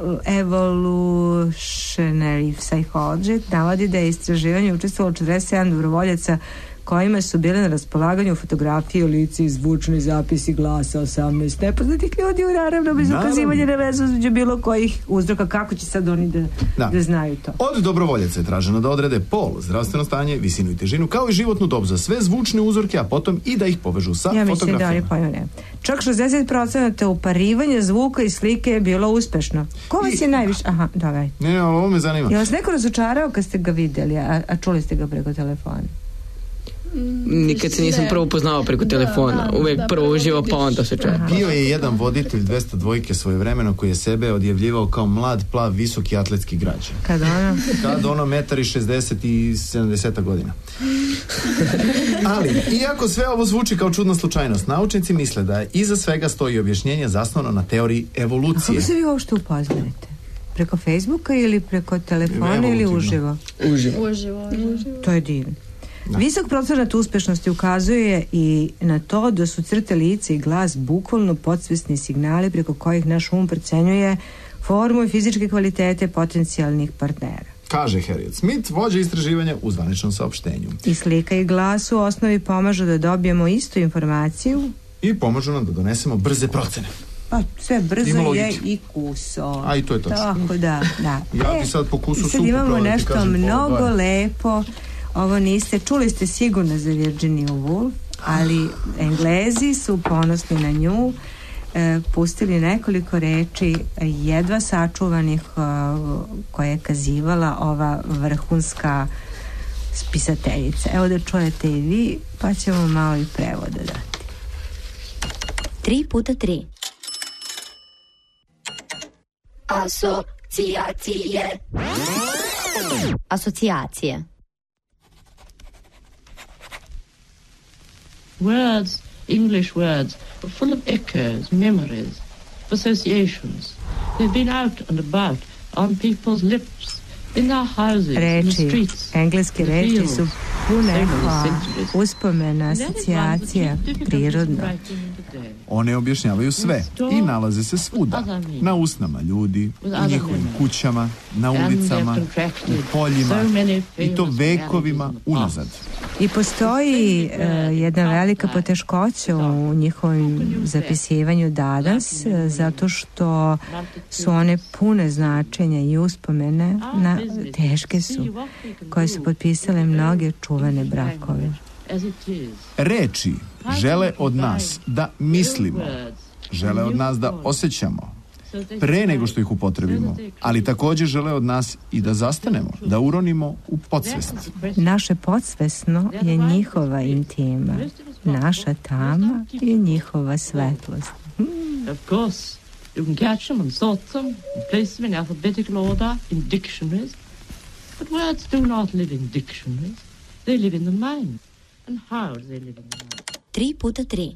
Evolutionary Psychology navodi da je istraživanje učestvovalo četrdeset sedam dobrovoljaca kojima su bile na raspolaganju fotografije, lice i zvučni zapisi glasa osamnaest nepoznatih ljudi, naravno bez ukazivanja na vezu između bilo kojih uzroka. Kako će sad oni da, da. da znaju to? Od dobrovoljaca je traženo da odrede pol, zdravstveno stanje, visinu i težinu, kao i životnu dob za sve zvučne uzorke, a potom i da ih povežu sa ja fotografijama. Ja mislim da oni pojma ne. Čak šezdeset procenata uparivanja zvuka i slike je bilo uspešno. Ko vas je najviše... Aha, davaj. Ne, ne, ovo me zanima. Je vas neko razočarao kad ste ga videli, a, a čuli ste ga preko telefona? Nikad se nisam prvo poznao preko telefona. Da, da, Uvijek da, prvo uživo, pa onda se čuje. Bio je jedan voditelj dvesta dvojke svojevremeno koji je sebe odjavljivao kao mlad, plav, visoki atletski građan. Kad ono? Kad ono metar i šezdeset i sedamdeset godina. Ali, iako sve ovo zvuči kao čudna slučajnost, naučnici misle da iza svega stoji objašnjenje zasnovano na teoriji evolucije. A kako se vi uopšte upoznajete? Preko Facebooka ili preko telefona ili uživo? Uživo. Uživo. Uživo. To je divno. Da. Visok procenat uspešnosti ukazuje i na to da su crte lica i glas bukvalno podsvesni signali preko kojih naš um procenjuje formu i fizičke kvalitete potencijalnih partnera. Kaže Harriet Smith, vođa istraživanja u zvaničnom saopštenju. I slika i glas u osnovi pomažu da dobijemo istu informaciju i pomažu nam da donesemo brze procene. Pa sve brzo je i kuso. A i to je točno. Tako da, da. Ja ti sad po kusu supu. Sad imamo nešto kažem, mnogo ovaj. lepo. Ovo niste, čuli ste sigurno za Virginia Woolf, ali Englezi su ponosni na nju, e, pustili nekoliko reči jedva sačuvanih e, koje je kazivala ova vrhunska spisateljica. Evo da čujete i vi, pa ćemo malo i prevoda dati. Tri puta tri. Asocijacije. Asocijacije. Words, English words, are full of echoes, memories, associations. They've been out and about on people's lips, in their houses, reči, in the streets, engleske reči su pune uspomena, asocijacija, prirodno. One objašnjavaju sve i nalaze se svuda, na usnama ljudi, u njihovim kućama, na ulicama, u poljima i to vekovima unazad. I postoji uh, jedna velika poteškoća u njihovom zapisivanju danas, zato što su one pune značenja i uspomene, na, teške su, koje su potpisale mnoge čuvene brakove. Reči žele od nas da mislimo, žele od nas da osjećamo, pre nego što ih upotrebimo, ali također žele od nas i da zastanemo, da uronimo u podsvest. Naše podsvesno je njihova intima, naša tama je njihova svetlost. Of course, You can catch them and sort them and place them in alphabetical order in dictionaries. But words do not live in dictionaries. They live in the mind. And how do they live in the mind? Tri puta tri.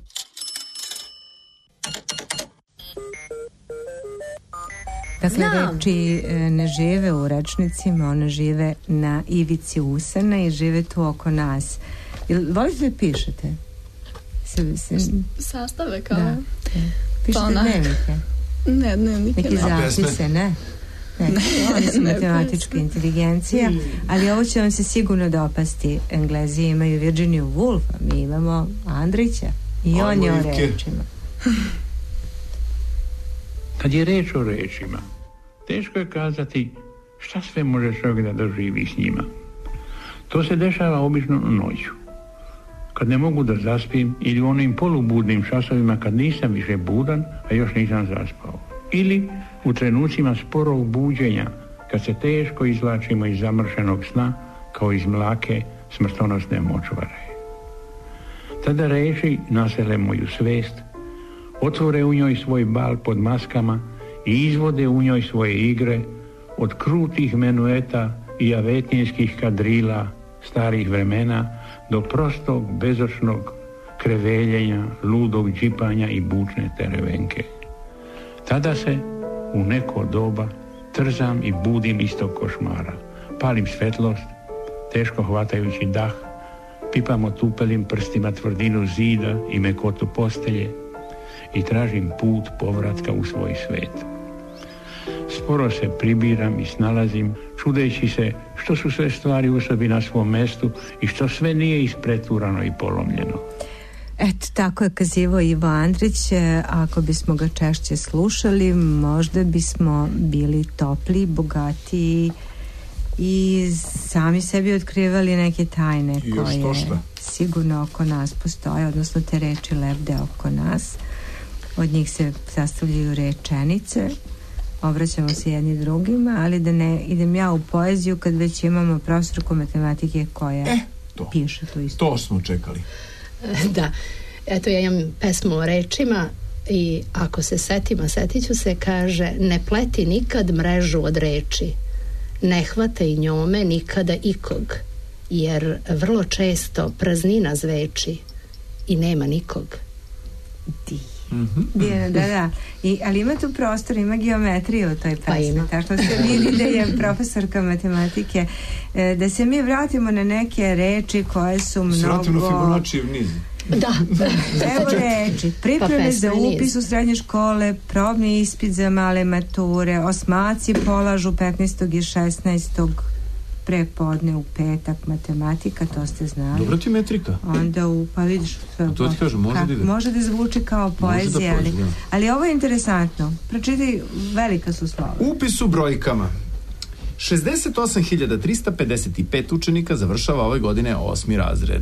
Dakle, reči ne žive u rečnicima, one žive na ivici usana i žive tu oko nas. Jel volite da pišete? Se, se... Sastave kao? Da. Pišete dnevnike? Ne, dnevnike neki zapise, ne? Ne, oni su matematička inteligencija, ali ovo će vam se sigurno dopasti. Englezi imaju Virginiju Woolf, a mi imamo Andrića i on je o rečima. Kad je reč o rečima, teško je kazati šta sve može čovjek da doživi s njima. To se dešava obično noću, kad ne mogu da zaspim, ili u onim polubudnim časovima kad nisam više budan, a još nisam zaspao. Ili u trenucima sporog buđenja, kad se teško izvlačimo iz zamršenog sna, kao iz mlake smrtonosne močvare. Tada reči nasele moju svest, otvore u njoj svoj bal pod maskama i izvode u njoj svoje igre od krutih menueta i avetinskih kadrila starih vremena do prostog, bezočnog kreveljenja, ludog džipanja i bučne terevenke. Tada se u neko doba trzam i budim istog košmara. Palim svetlost, teško hvatajući dah, pipam otupelim prstima tvrdinu zida i mekotu postelje i tražim put povratka u svoj svet. Sporo se pribiram i snalazim, čudeći se što su sve stvari u sebi na svom mestu i što sve nije ispreturano i polomljeno. Eto, tako je kazivao Ivo Andrić. Ako bismo ga češće slušali, možda bismo bili topli, bogatiji i sami sebi otkrivali neke tajne koje sigurno oko nas postoje, odnosno te reči lebde oko nas. Od njih se sastavljaju rečenice, obraćamo se jedni drugima, ali da ne idem ja u poeziju kad već imamo profesorku matematike koja e, to, piše tu isto. To smo čekali. Da, eto ja imam pesmu o rečima i ako se setim, a setit ću se, kaže: ne pleti nikad mrežu od reči, ne hvataj njome nikada ikog, jer vrlo često praznina zveči i nema nikog. Di. Mm-hmm. Dijana, da, da. I, ali ima tu prostor, ima geometriju u toj pesmi, pa tako ste vidi da je profesorka matematike. E, da se mi vratimo na neke reči koje su mnogo... Se vratimo na Fibonaccijev niz. Da, da. Evo reči: pripreme za upis u srednje škole, probni ispit za male mature, osmaci polažu petnaestog i šesnaestog prepodne u petak, matematika, to ste znali. Dobra ti metrika. Onda u, pa vidiš, sve, to ti kažem, može, ka, da ide. Može da zvuči kao poezija, da ali, ali ovo je interesantno. Pročitaj, velika su slova. Upis u brojkama. šezdeset osam hiljada trista pedeset pet učenika završava ove godine osmi razred.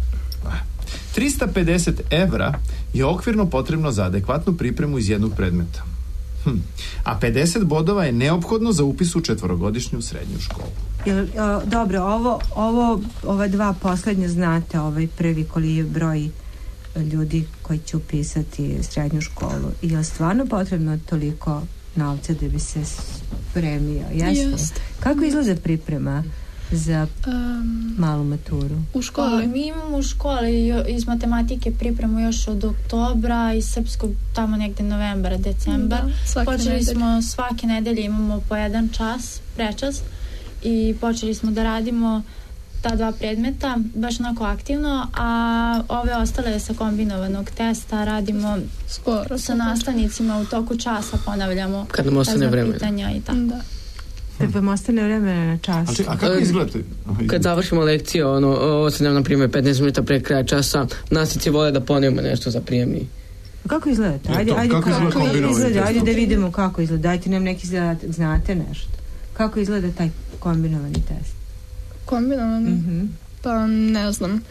trista pedeset evra je okvirno potrebno za adekvatnu pripremu iz jednog predmeta. Hm. A pedeset bodova je neophodno za upis u četvorogodišnju srednju školu. Jel, o, dobro, ovo, ovo, ova dva poslednja znate, ovaj prvi koliki je broj ljudi koji će upisati srednju školu. Je li stvarno potrebno toliko novca da bi se spremio? Jeste? Jest. Kako izgleda priprema za um, malu maturu? U školi? Mi imamo u školi iz matematike pripremu još od oktobra i srpskog tamo negde novembra, decembar. Da, počeli nedelje. smo svake nedelje, imamo po jedan čas, prečas, i počeli smo da radimo ta dva predmeta baš onako aktivno, a ove ostale sa kombinovanog testa radimo skoro sa nastavnicima u toku časa, ponavljamo kad nam ostane vremena pitanja i tako. Da. Kad vam ostane vremena na čas. A, a kako izgledate? Kad završimo lekciju, ono, ostanem na primjer petnaest minuta pre kraja časa, nastavnici vole da ponemo nešto za prijemni. Kako izgledate? Ajde, to, ajde, kako kako izgleda, izgleda, ajde da vidimo kako izgleda. Dajte nam neki zadatak, znate nešto. Kako izgleda taj kombinovani test? Kombinovani? Mm-hmm. Pa ne znam. E,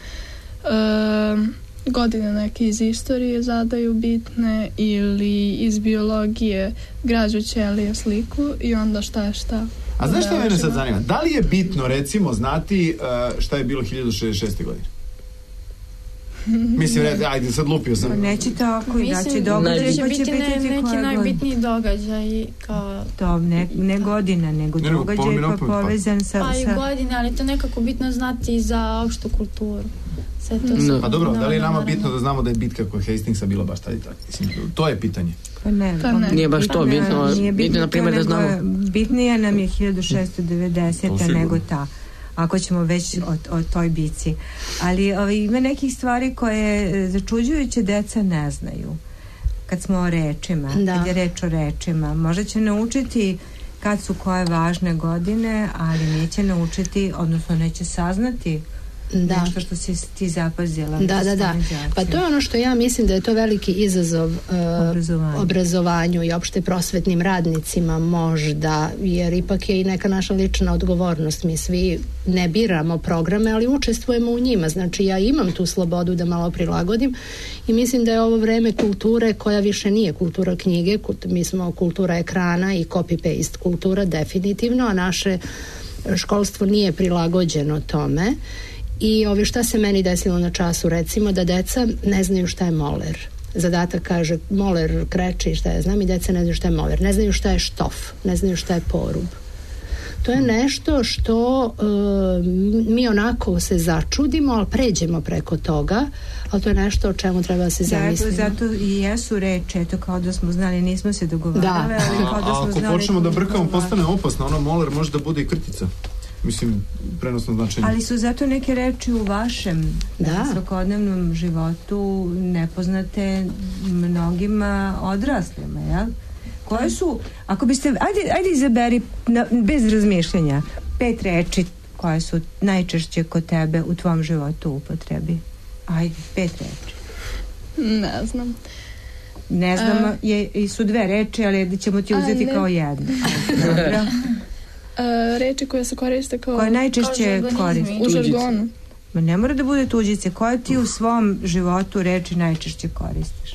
godine neke iz istorije zadaju bitne ili iz biologije građu ćelije sliku i onda šta je šta. A znaš što mene sad zanima? Da li je bitno, recimo, znati uh, šta je bilo hiljadu šezdeset šeste godine? Mislim, red, ajde, sad lupio sam. Neće tako, i da će događaj, će pa će biti ne, pitati neki koja najbitniji događaj kao... To, ne, ne godina, nego ne, događaj pa povezan sa... Pa i sa... godine, ali to nekako bitno znati za opštu kulturu. Sve to no. Pa dobro, da li je nama bitno da znamo da je bitka kod Hastingsa bila baš tada i tako? Mislim, to je pitanje. Pa ne, pa ne. Nije baš to ne, bitno, nije bitno, bitno na primjer da znamo. Bitnije nam je hiljadu šeststo devedesete nego ta, ako ćemo već o, o toj bici. Ali ovaj, ima nekih stvari koje začuđujuće deca ne znaju. Kad smo o rečima, da. Kad je reč o rečima, možda će naučiti kad su koje važne godine, ali neće naučiti, odnosno neće saznati da. Nešto što si ti zapazila. Da, da, da. Pa to je ono što ja mislim da je to veliki izazov uh, obrazovanju. obrazovanju i opšte prosvetnim radnicima možda, jer ipak je i neka naša lična odgovornost. Mi svi ne biramo programe, ali učestvujemo u njima. Znači ja imam tu slobodu da malo prilagodim i mislim da je ovo vreme kulture koja više nije kultura knjige, mi smo kultura ekrana i copy-paste kultura definitivno, a naše školstvo nije prilagođeno tome. I ovi šta se meni desilo na času, recimo da deca ne znaju šta je moler. Zadatak kaže moler kreće, šta je, znam, i deca ne znaju šta je moler, ne znaju šta je štof, ne znaju šta je porub. To je nešto što uh, mi onako se začudimo, ali pređemo preko toga, ali to je nešto o čemu treba se zamislimo. Zato, zato i jesu reči, eto kao da smo znali, nismo se dogovarali, da. ali kao da smo a, ako znali... počnemo da brkamo, postane opasno, ono moler može da bude i krtica. Mislim, prenosno značenje. Ali su zato neke reči u vašem da. svakodnevnom životu nepoznate mnogima odraslima, jel? Koje su, ako biste, ajde, ajde izaberi na, bez razmišljanja pet reči koje su najčešće kod tebe u tvom životu u upotrebi. Ajde, pet reči. Ne znam. Ne znam, uh, je, su dve reči, ali ćemo ti uzeti kao jednu. Dobro. Uh, reči koje se koriste kao... Koje najčešće koriste? U žargonu. Ma ne mora da bude tuđice. Koje ti u svom životu reči najčešće koristiš?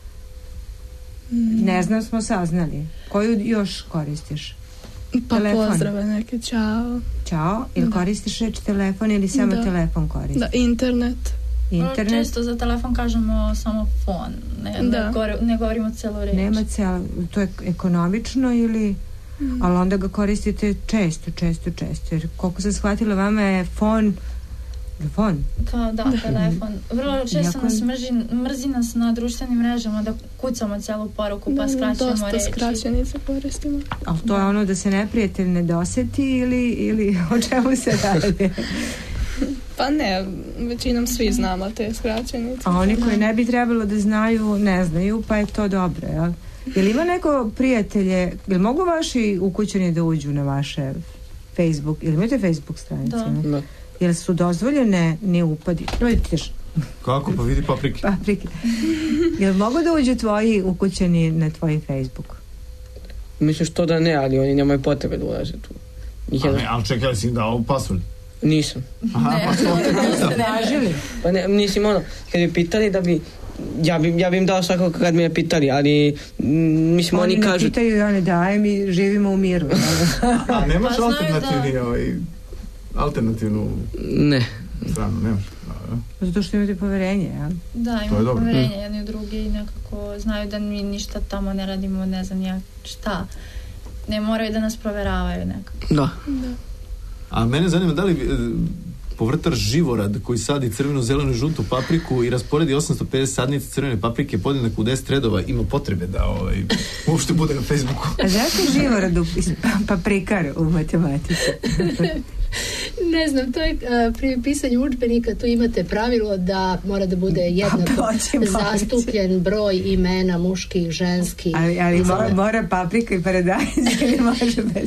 Mm. Ne znam, smo saznali. Koju još koristiš? Pa telefon. Pozdrave neke, čao. Ćao. Ili da. Koristiš reč telefon ili samo da. Telefon koristiš? Da, internet. Internet. Često za telefon kažemo samo fon. Ne, ne, govori, ne govorimo celu reč. Nema celo. To je ekonomično ili... Mm. Ali onda ga koristite često, često, često. Jer koliko sam shvatila, vama je fon... Telefon? Kao da, telefon. Vrlo često Iako... nas mrzi, mrzi nas na društvenim mrežama da kucamo celu poruku pa skraćujemo dosta reči. Dosta skraćenice koristimo. Ali to je ono da se neprijatelj ne doseti ili, ili o čemu se radi? Pa ne, većinom svi znamo te skraćenice. A oni koji ne bi trebalo da znaju, ne znaju, pa je to dobro, jel? Jel ima neko prijatelje, jel mogu vaši ukućani da uđu na vaše Facebook, ili imate Facebook stranice? Da. Ne? Jel su dozvoljene ne upadi? Kako? Pa vidi paprike. Paprike. Jel mogu da uđu tvoji ukućani na tvoj Facebook? Mislim što da ne, ali oni nemaju potrebe da ulaže tu. A ne, ali čekaj, ali si im dao password? Nisam. Aha, ne, pa to niste tražili? Pa ne, mislim ono, kad bi pitali da bi Ja bi, ja bi im dao svakako kad me pitali, ali m, mislim oni, oni kažu... Oni ne pitaju, ja ne dajem i živimo u miru. A nemaš pa alternativni da... ovaj, alternativnu ne. stranu, nemaš? A, zato što imate poverenje, ja? Da, imamo poverenje jedni u drugi i nekako znaju da mi ništa tamo ne radimo, ne znam ja šta. Ne moraju da nas proveravaju nekako. Da. Da. A mene zanima da li povrtar Živorad koji sadi crvenu, zelenu i žutu papriku i rasporedi osamsto pedeset sadnica crvene paprike podjednako u deset redova, ima potrebe da ovaj, uopšte bude na Facebooku. A zašto Živorad paprikar u matematici? Ne znam, to je uh, pri pisanju udžbenika tu imate pravilo da mora da bude jednako zastupljen broj imena muških, ženskih. Ali, ali mora, mora paprika i paradajz ili može bez?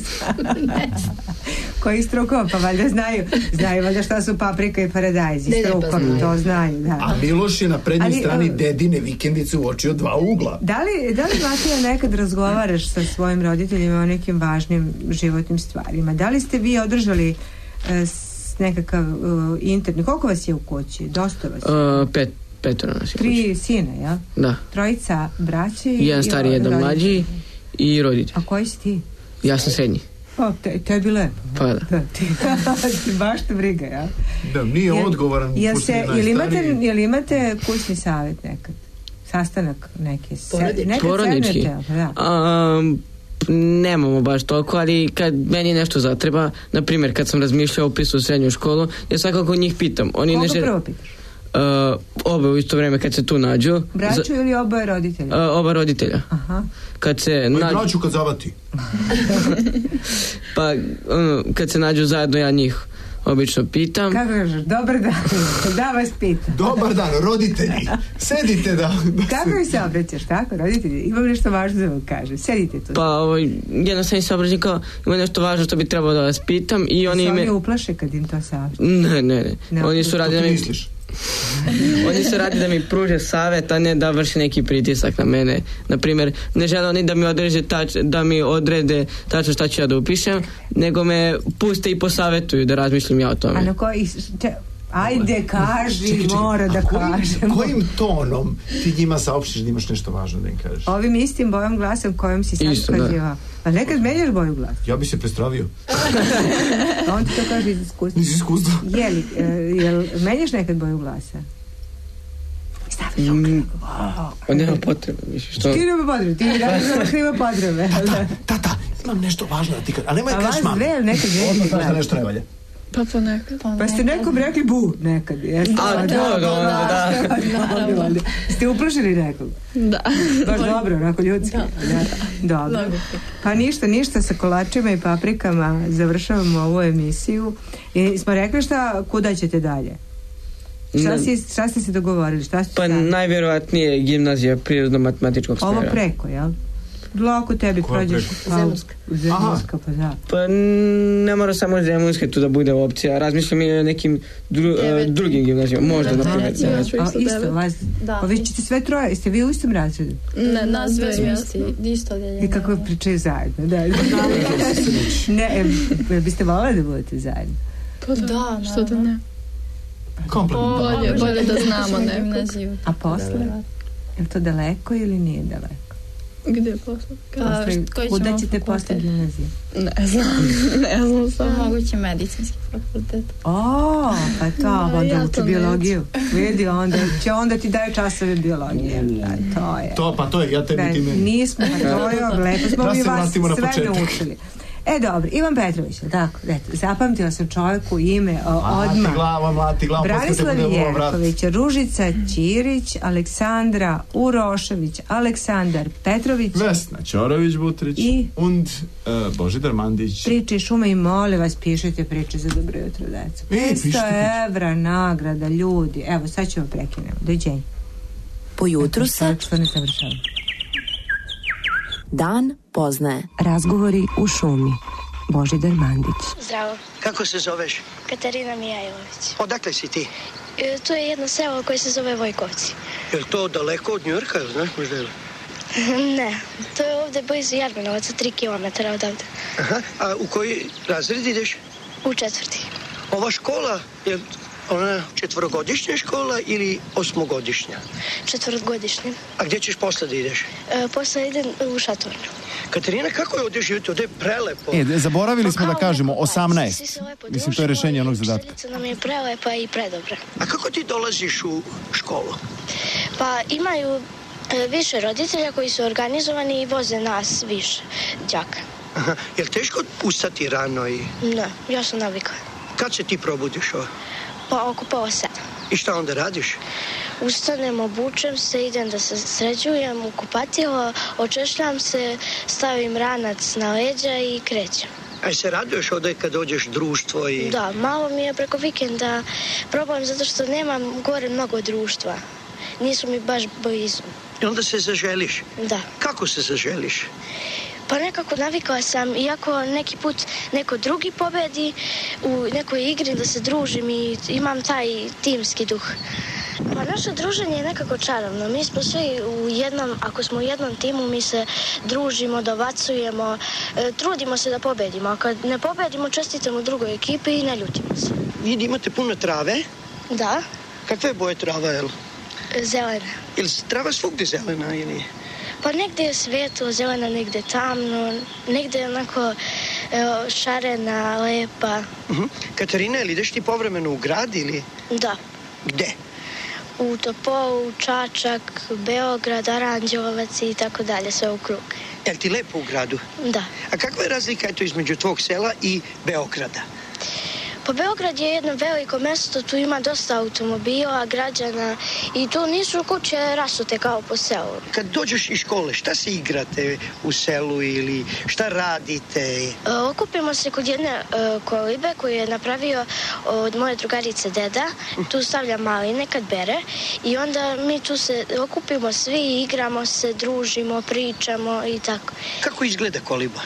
Koji strukova, pa valjda znaju. Znaju valjda šta su paprika i paradajz. I strukovi, to znaju. Da. A Miloš je na prednjoj ali, strani dedine vikendice uočio dva ugla. Da li, da li Matija nekad razgovaraš sa svojim roditeljima o nekim važnim životnim stvarima? Da li ste vi održali s nekakav uh, internet? Koliko vas je u kući? Dosta vas je? Uh, pet, petoro nas je Tri kući. sina, jel? Da. Trojica braće i jedan stari, jedan mlađi i roditelj. A koji si ti? Ja sam srednji. Pa, te, tebi lepo. Pa da. Da, ti, ti baš te briga, ja? Da, nije Jel, odgovoran. Jel, se, jel, imate, najstariji. jel imate kućni savjet nekad? Sastanak neki? Porodički. Porodički. Da. Um, nemamo baš toliko, ali kad meni nešto zatreba, na primjer kad sam razmišljao o upisu u srednju školu, ja svakako njih pitam. Oni Koga ne žel... prvo pitaš? Uh, oba u isto vrijeme kad se tu nađu. Braću za... ili oboje roditelja? Uh, oba roditelja. Aha. Kad se Pa nađu... braću kad zavati. pa um, kad se nađu zajedno, ja njih obično pitam. Kako kažeš? Dobar dan. Da vas pitam. Dobar dan, roditelji. Sedite da... da Kako mi se obraćaš? Tako, roditelji? Imam nešto važno da vam kažem. Sedite tu. Pa ovo, jednostavno se obraćam kao ima nešto važno što bi trebalo da vas pitam i oni se me... oni uplaše kad im to savjet? Ne, ne, ne. ne oni su radi da mi... misliš? Oni su radi da mi pruže savjet, a ne da vrši neki pritisak na mene. Naprimjer, ne žele oni da mi odrede tač, da mi odrede tačno šta ću ja da upišem, nego me puste i posavjetuju da razmišljam ja o tome. A na koji... Če, ajde, kaži, čekaj, čekaj, mora da kažem. Kojim tonom ti njima saopštiš da imaš nešto važno da im kažeš? Ovim istim bojom glasa kojom si sad kazivao. A nekad menjaš boju glasa? Ja bi se prestravio. A on ti to kaže iz iskustva. Iz iskustva. Jeli, jel menjaš nekad boju glasa? Stavi luk. Mm, on nema potrebe više. Što? Ti nema potrebe, ti mi daš da nema potrebe. Tata, tata, imam nešto važno da ti kažem. Ali nemoj a kažeš vas mami. dve, nekad Odmah znaš da nešto ne valja. Pa ponekad. Pa, pa ste nekom rekli bu nekad. Jeste? A, to, da, da. Ste uplašili nekog? Da. Baš dobro, onako ljudski. Da. Dobro. Pa ništa, ništa sa kolačima i paprikama završavamo ovu emisiju. I smo rekli šta, kuda ćete dalje? Šta, si, šta ste se dogovorili? Šta ste pa stavili? Najvjerojatnije gimnazija prirodno-matematičkog smjera. Ovo preko, jel? Lako tebi prođeš. Zemunska. Zemunska, pa da. Pa ne mora samo Zemunske tu da bude opcija. Razmišljam i o nekim dru, uh, drugim gimnazijama. Možda, na primjer. Isto, vas. Pa vi ćete sve troje. Jeste vi u istom razredu? Ne, nas sve smo isti. Isto odeljenje. I kako pričaju zajedno. Da. Ne, biste volili da budete zajedno? Pa da, da što da ne. Kompletno. Bolje, bolje da znamo nekog. A posle? Je li to daleko ili nije daleko? Gdje je posle? Posle, kuda ćete posle gimnazije? Ne znam, ne znam sam. Moguće medicinski fakultet. O, pa to, onda ja uči biologiju. Vidi, onda će onda ti daju časove biologije. Da, to je. To, pa to je, ja tebi ti meni. Nismo, to je, lepo smo mi vas sve naučili. E, dobro, Ivan Petrović, tako, eto, zapamtila sam čovjeku ime o, odmah. Mlati glavom, mlati glavom. Branislav Jerković, Ružica Ćirić, Aleksandra Urošević, Aleksandar Petrović, Vesna Ćorović-Butrić i und uh, Božidar Mandić. Priče i šume i molim vas, pišite priče za dobro jutro, deco. petsto evra nagrada, ljudi. Evo, sad ćemo prekinemo. Dođenje. Po jutru sa... Što ne savršava. Dan poznaje. Razgovori u šumi. Božidar Mandić. Zdravo. Kako se zoveš? Katarina Mijajlović. Odakle si ti? E, to je jedno selo koje se zove Vojkovci. Je li to daleko od Njujorka, znaš možda je? Ne, to je ovde blizu Jarminovaca, tri kilometra odavde. Aha, a u koji razred ideš? U četvrti. Ova škola je ona četvorogodišnja škola ili osmogodišnja? Četvorogodišnja. A gdje ćeš posle da ideš? E, posle idem u Šatornju. Katarina, kako je ovdje živjeti? Ovdje je prelepo. E, zaboravili smo da kažemo osamnaest. Mislim, to je rešenje onog zadatka. Pšenica nam je prelepa i predobra. A kako ti dolaziš u školu? Pa imaju e, više roditelja koji su organizovani i voze nas više đaka. Aha, je li teško ustati rano i... Ne, ja sam navikla. Kad se ti probudiš ovo? Pa oko pola sedam. I šta onda radiš? Ustanem, obučem se, idem da se sređujem u kupatilo, očešljam se, stavim ranac na leđa i krećem. Aj se raduješ ovdje kad dođeš društvo i... Da, malo mi je preko vikenda problem zato što nemam gore mnogo društva. Nisu mi baš blizu. I onda se zaželiš? Da. Kako se zaželiš? Pa nekako navikla sam, iako neki put neko drugi pobedi u nekoj igri da se družim i imam taj timski duh. Pa naše druženje je nekako čarovno. Mi smo svi u jednom, ako smo u jednom timu, mi se družimo, dobacujemo, e, trudimo se da pobedimo. A kad ne pobedimo, čestitamo drugoj ekipi i ne ljutimo se. Vi imate puno trave? Da. Kakve boje trava, jel? Zelena. Ili trava svugdje zelena ili... Pa negdje je svetlo, zelena, negdje tamno, negdje onako Evo, šarena, lepa. Uh-huh. Katarina, ili ideš ti povremeno u grad ili? Da. Gde? U Topolu, Čačak, Beograd, Aranđelovac i tako dalje, sve u krug. Jel ti lepo u gradu? Da. A kakva je razlika eto između tvog sela i Beograda? Pa Beograd je jedno veliko mesto, tu ima dosta automobila, građana i tu nisu kuće rasute kao po selu. Kad dođeš iz škole, šta se igrate u selu ili šta radite? E, okupimo se kod jedne e, kolibe koju je napravio od moje drugarice deda. Tu stavlja maline kad bere i onda mi tu se okupimo svi, igramo se, družimo, pričamo i tako. Kako izgleda koliba?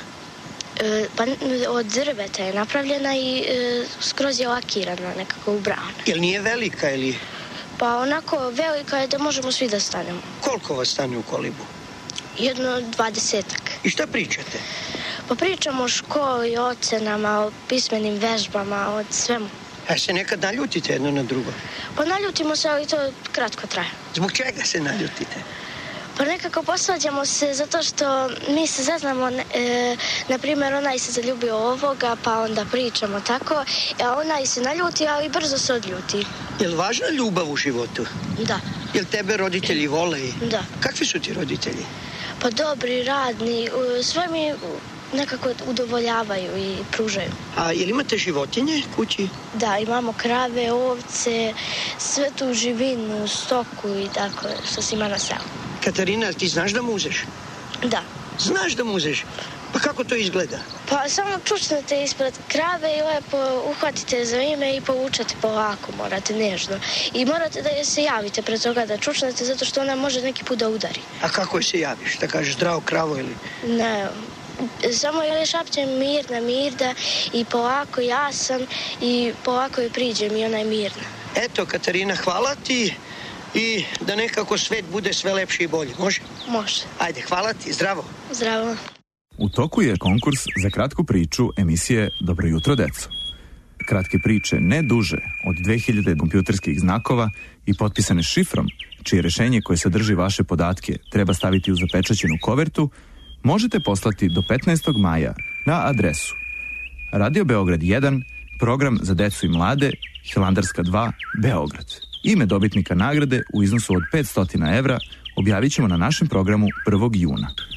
Pa od drveta je napravljena i e, skroz je lakirana nekako u branu. Jel nije velika ili? Pa onako velika je da možemo svi da stanemo. Koliko vas stane u kolibu? Jedno dvadesetak. I šta pričate? Pa pričamo o školi, o ocenama, o pismenim vežbama, o svemu. A se nekad naljutite jedno na drugo? Pa naljutimo se, ali to kratko traje. Zbog čega se naljutite? Pa nekako posvađamo se zato što mi se zaznamo, e, na primjer onaj se zaljubio ovoga, pa onda pričamo tako, a onaj se naljuti, ali brzo se odljuti. Je li važna ljubav u životu? Da. Jel tebe roditelji vole? Da. Kakvi su ti roditelji? Pa dobri, radni, sve mi nekako udovoljavaju i pružaju. A jel imate životinje kući? Da, imamo krave, ovce, sve tu živinu, stoku i tako što se ima na selu. Katarina, ti znaš da muzeš? Da. Znaš da muzeš? Pa kako to izgleda? Pa samo čučnete ispred krave i lepo uhvatite za ime i povučete polako, morate nežno. I morate da je se javite pred toga da čučnete zato što ona može neki put da udari. A kako je se javiš? Da kažeš zdravo kravo ili? Ne, samo je šapćem mirna, mirda i polako ja sam i polako je priđem i ona je mirna. Eto, Katarina, hvala ti. I da nekako svet bude sve lepši i bolji, može? Može. Ajde, hvala ti, zdravo. Zdravo. U toku je konkurs za kratku priču emisije Dobro jutro, deco. Kratke priče ne duže od dve hiljade kompjuterskih znakova i potpisane šifrom, čije rešenje koje sadrži vaše podatke treba staviti u zapečaćenu kovertu, možete poslati do petnaestog maja na adresu Radio Beograd jedan, program za decu i mlade, Hilandarska dva, Beograd. Ime dobitnika nagrade u iznosu od petsto evra objavit ćemo na našem programu prvog juna.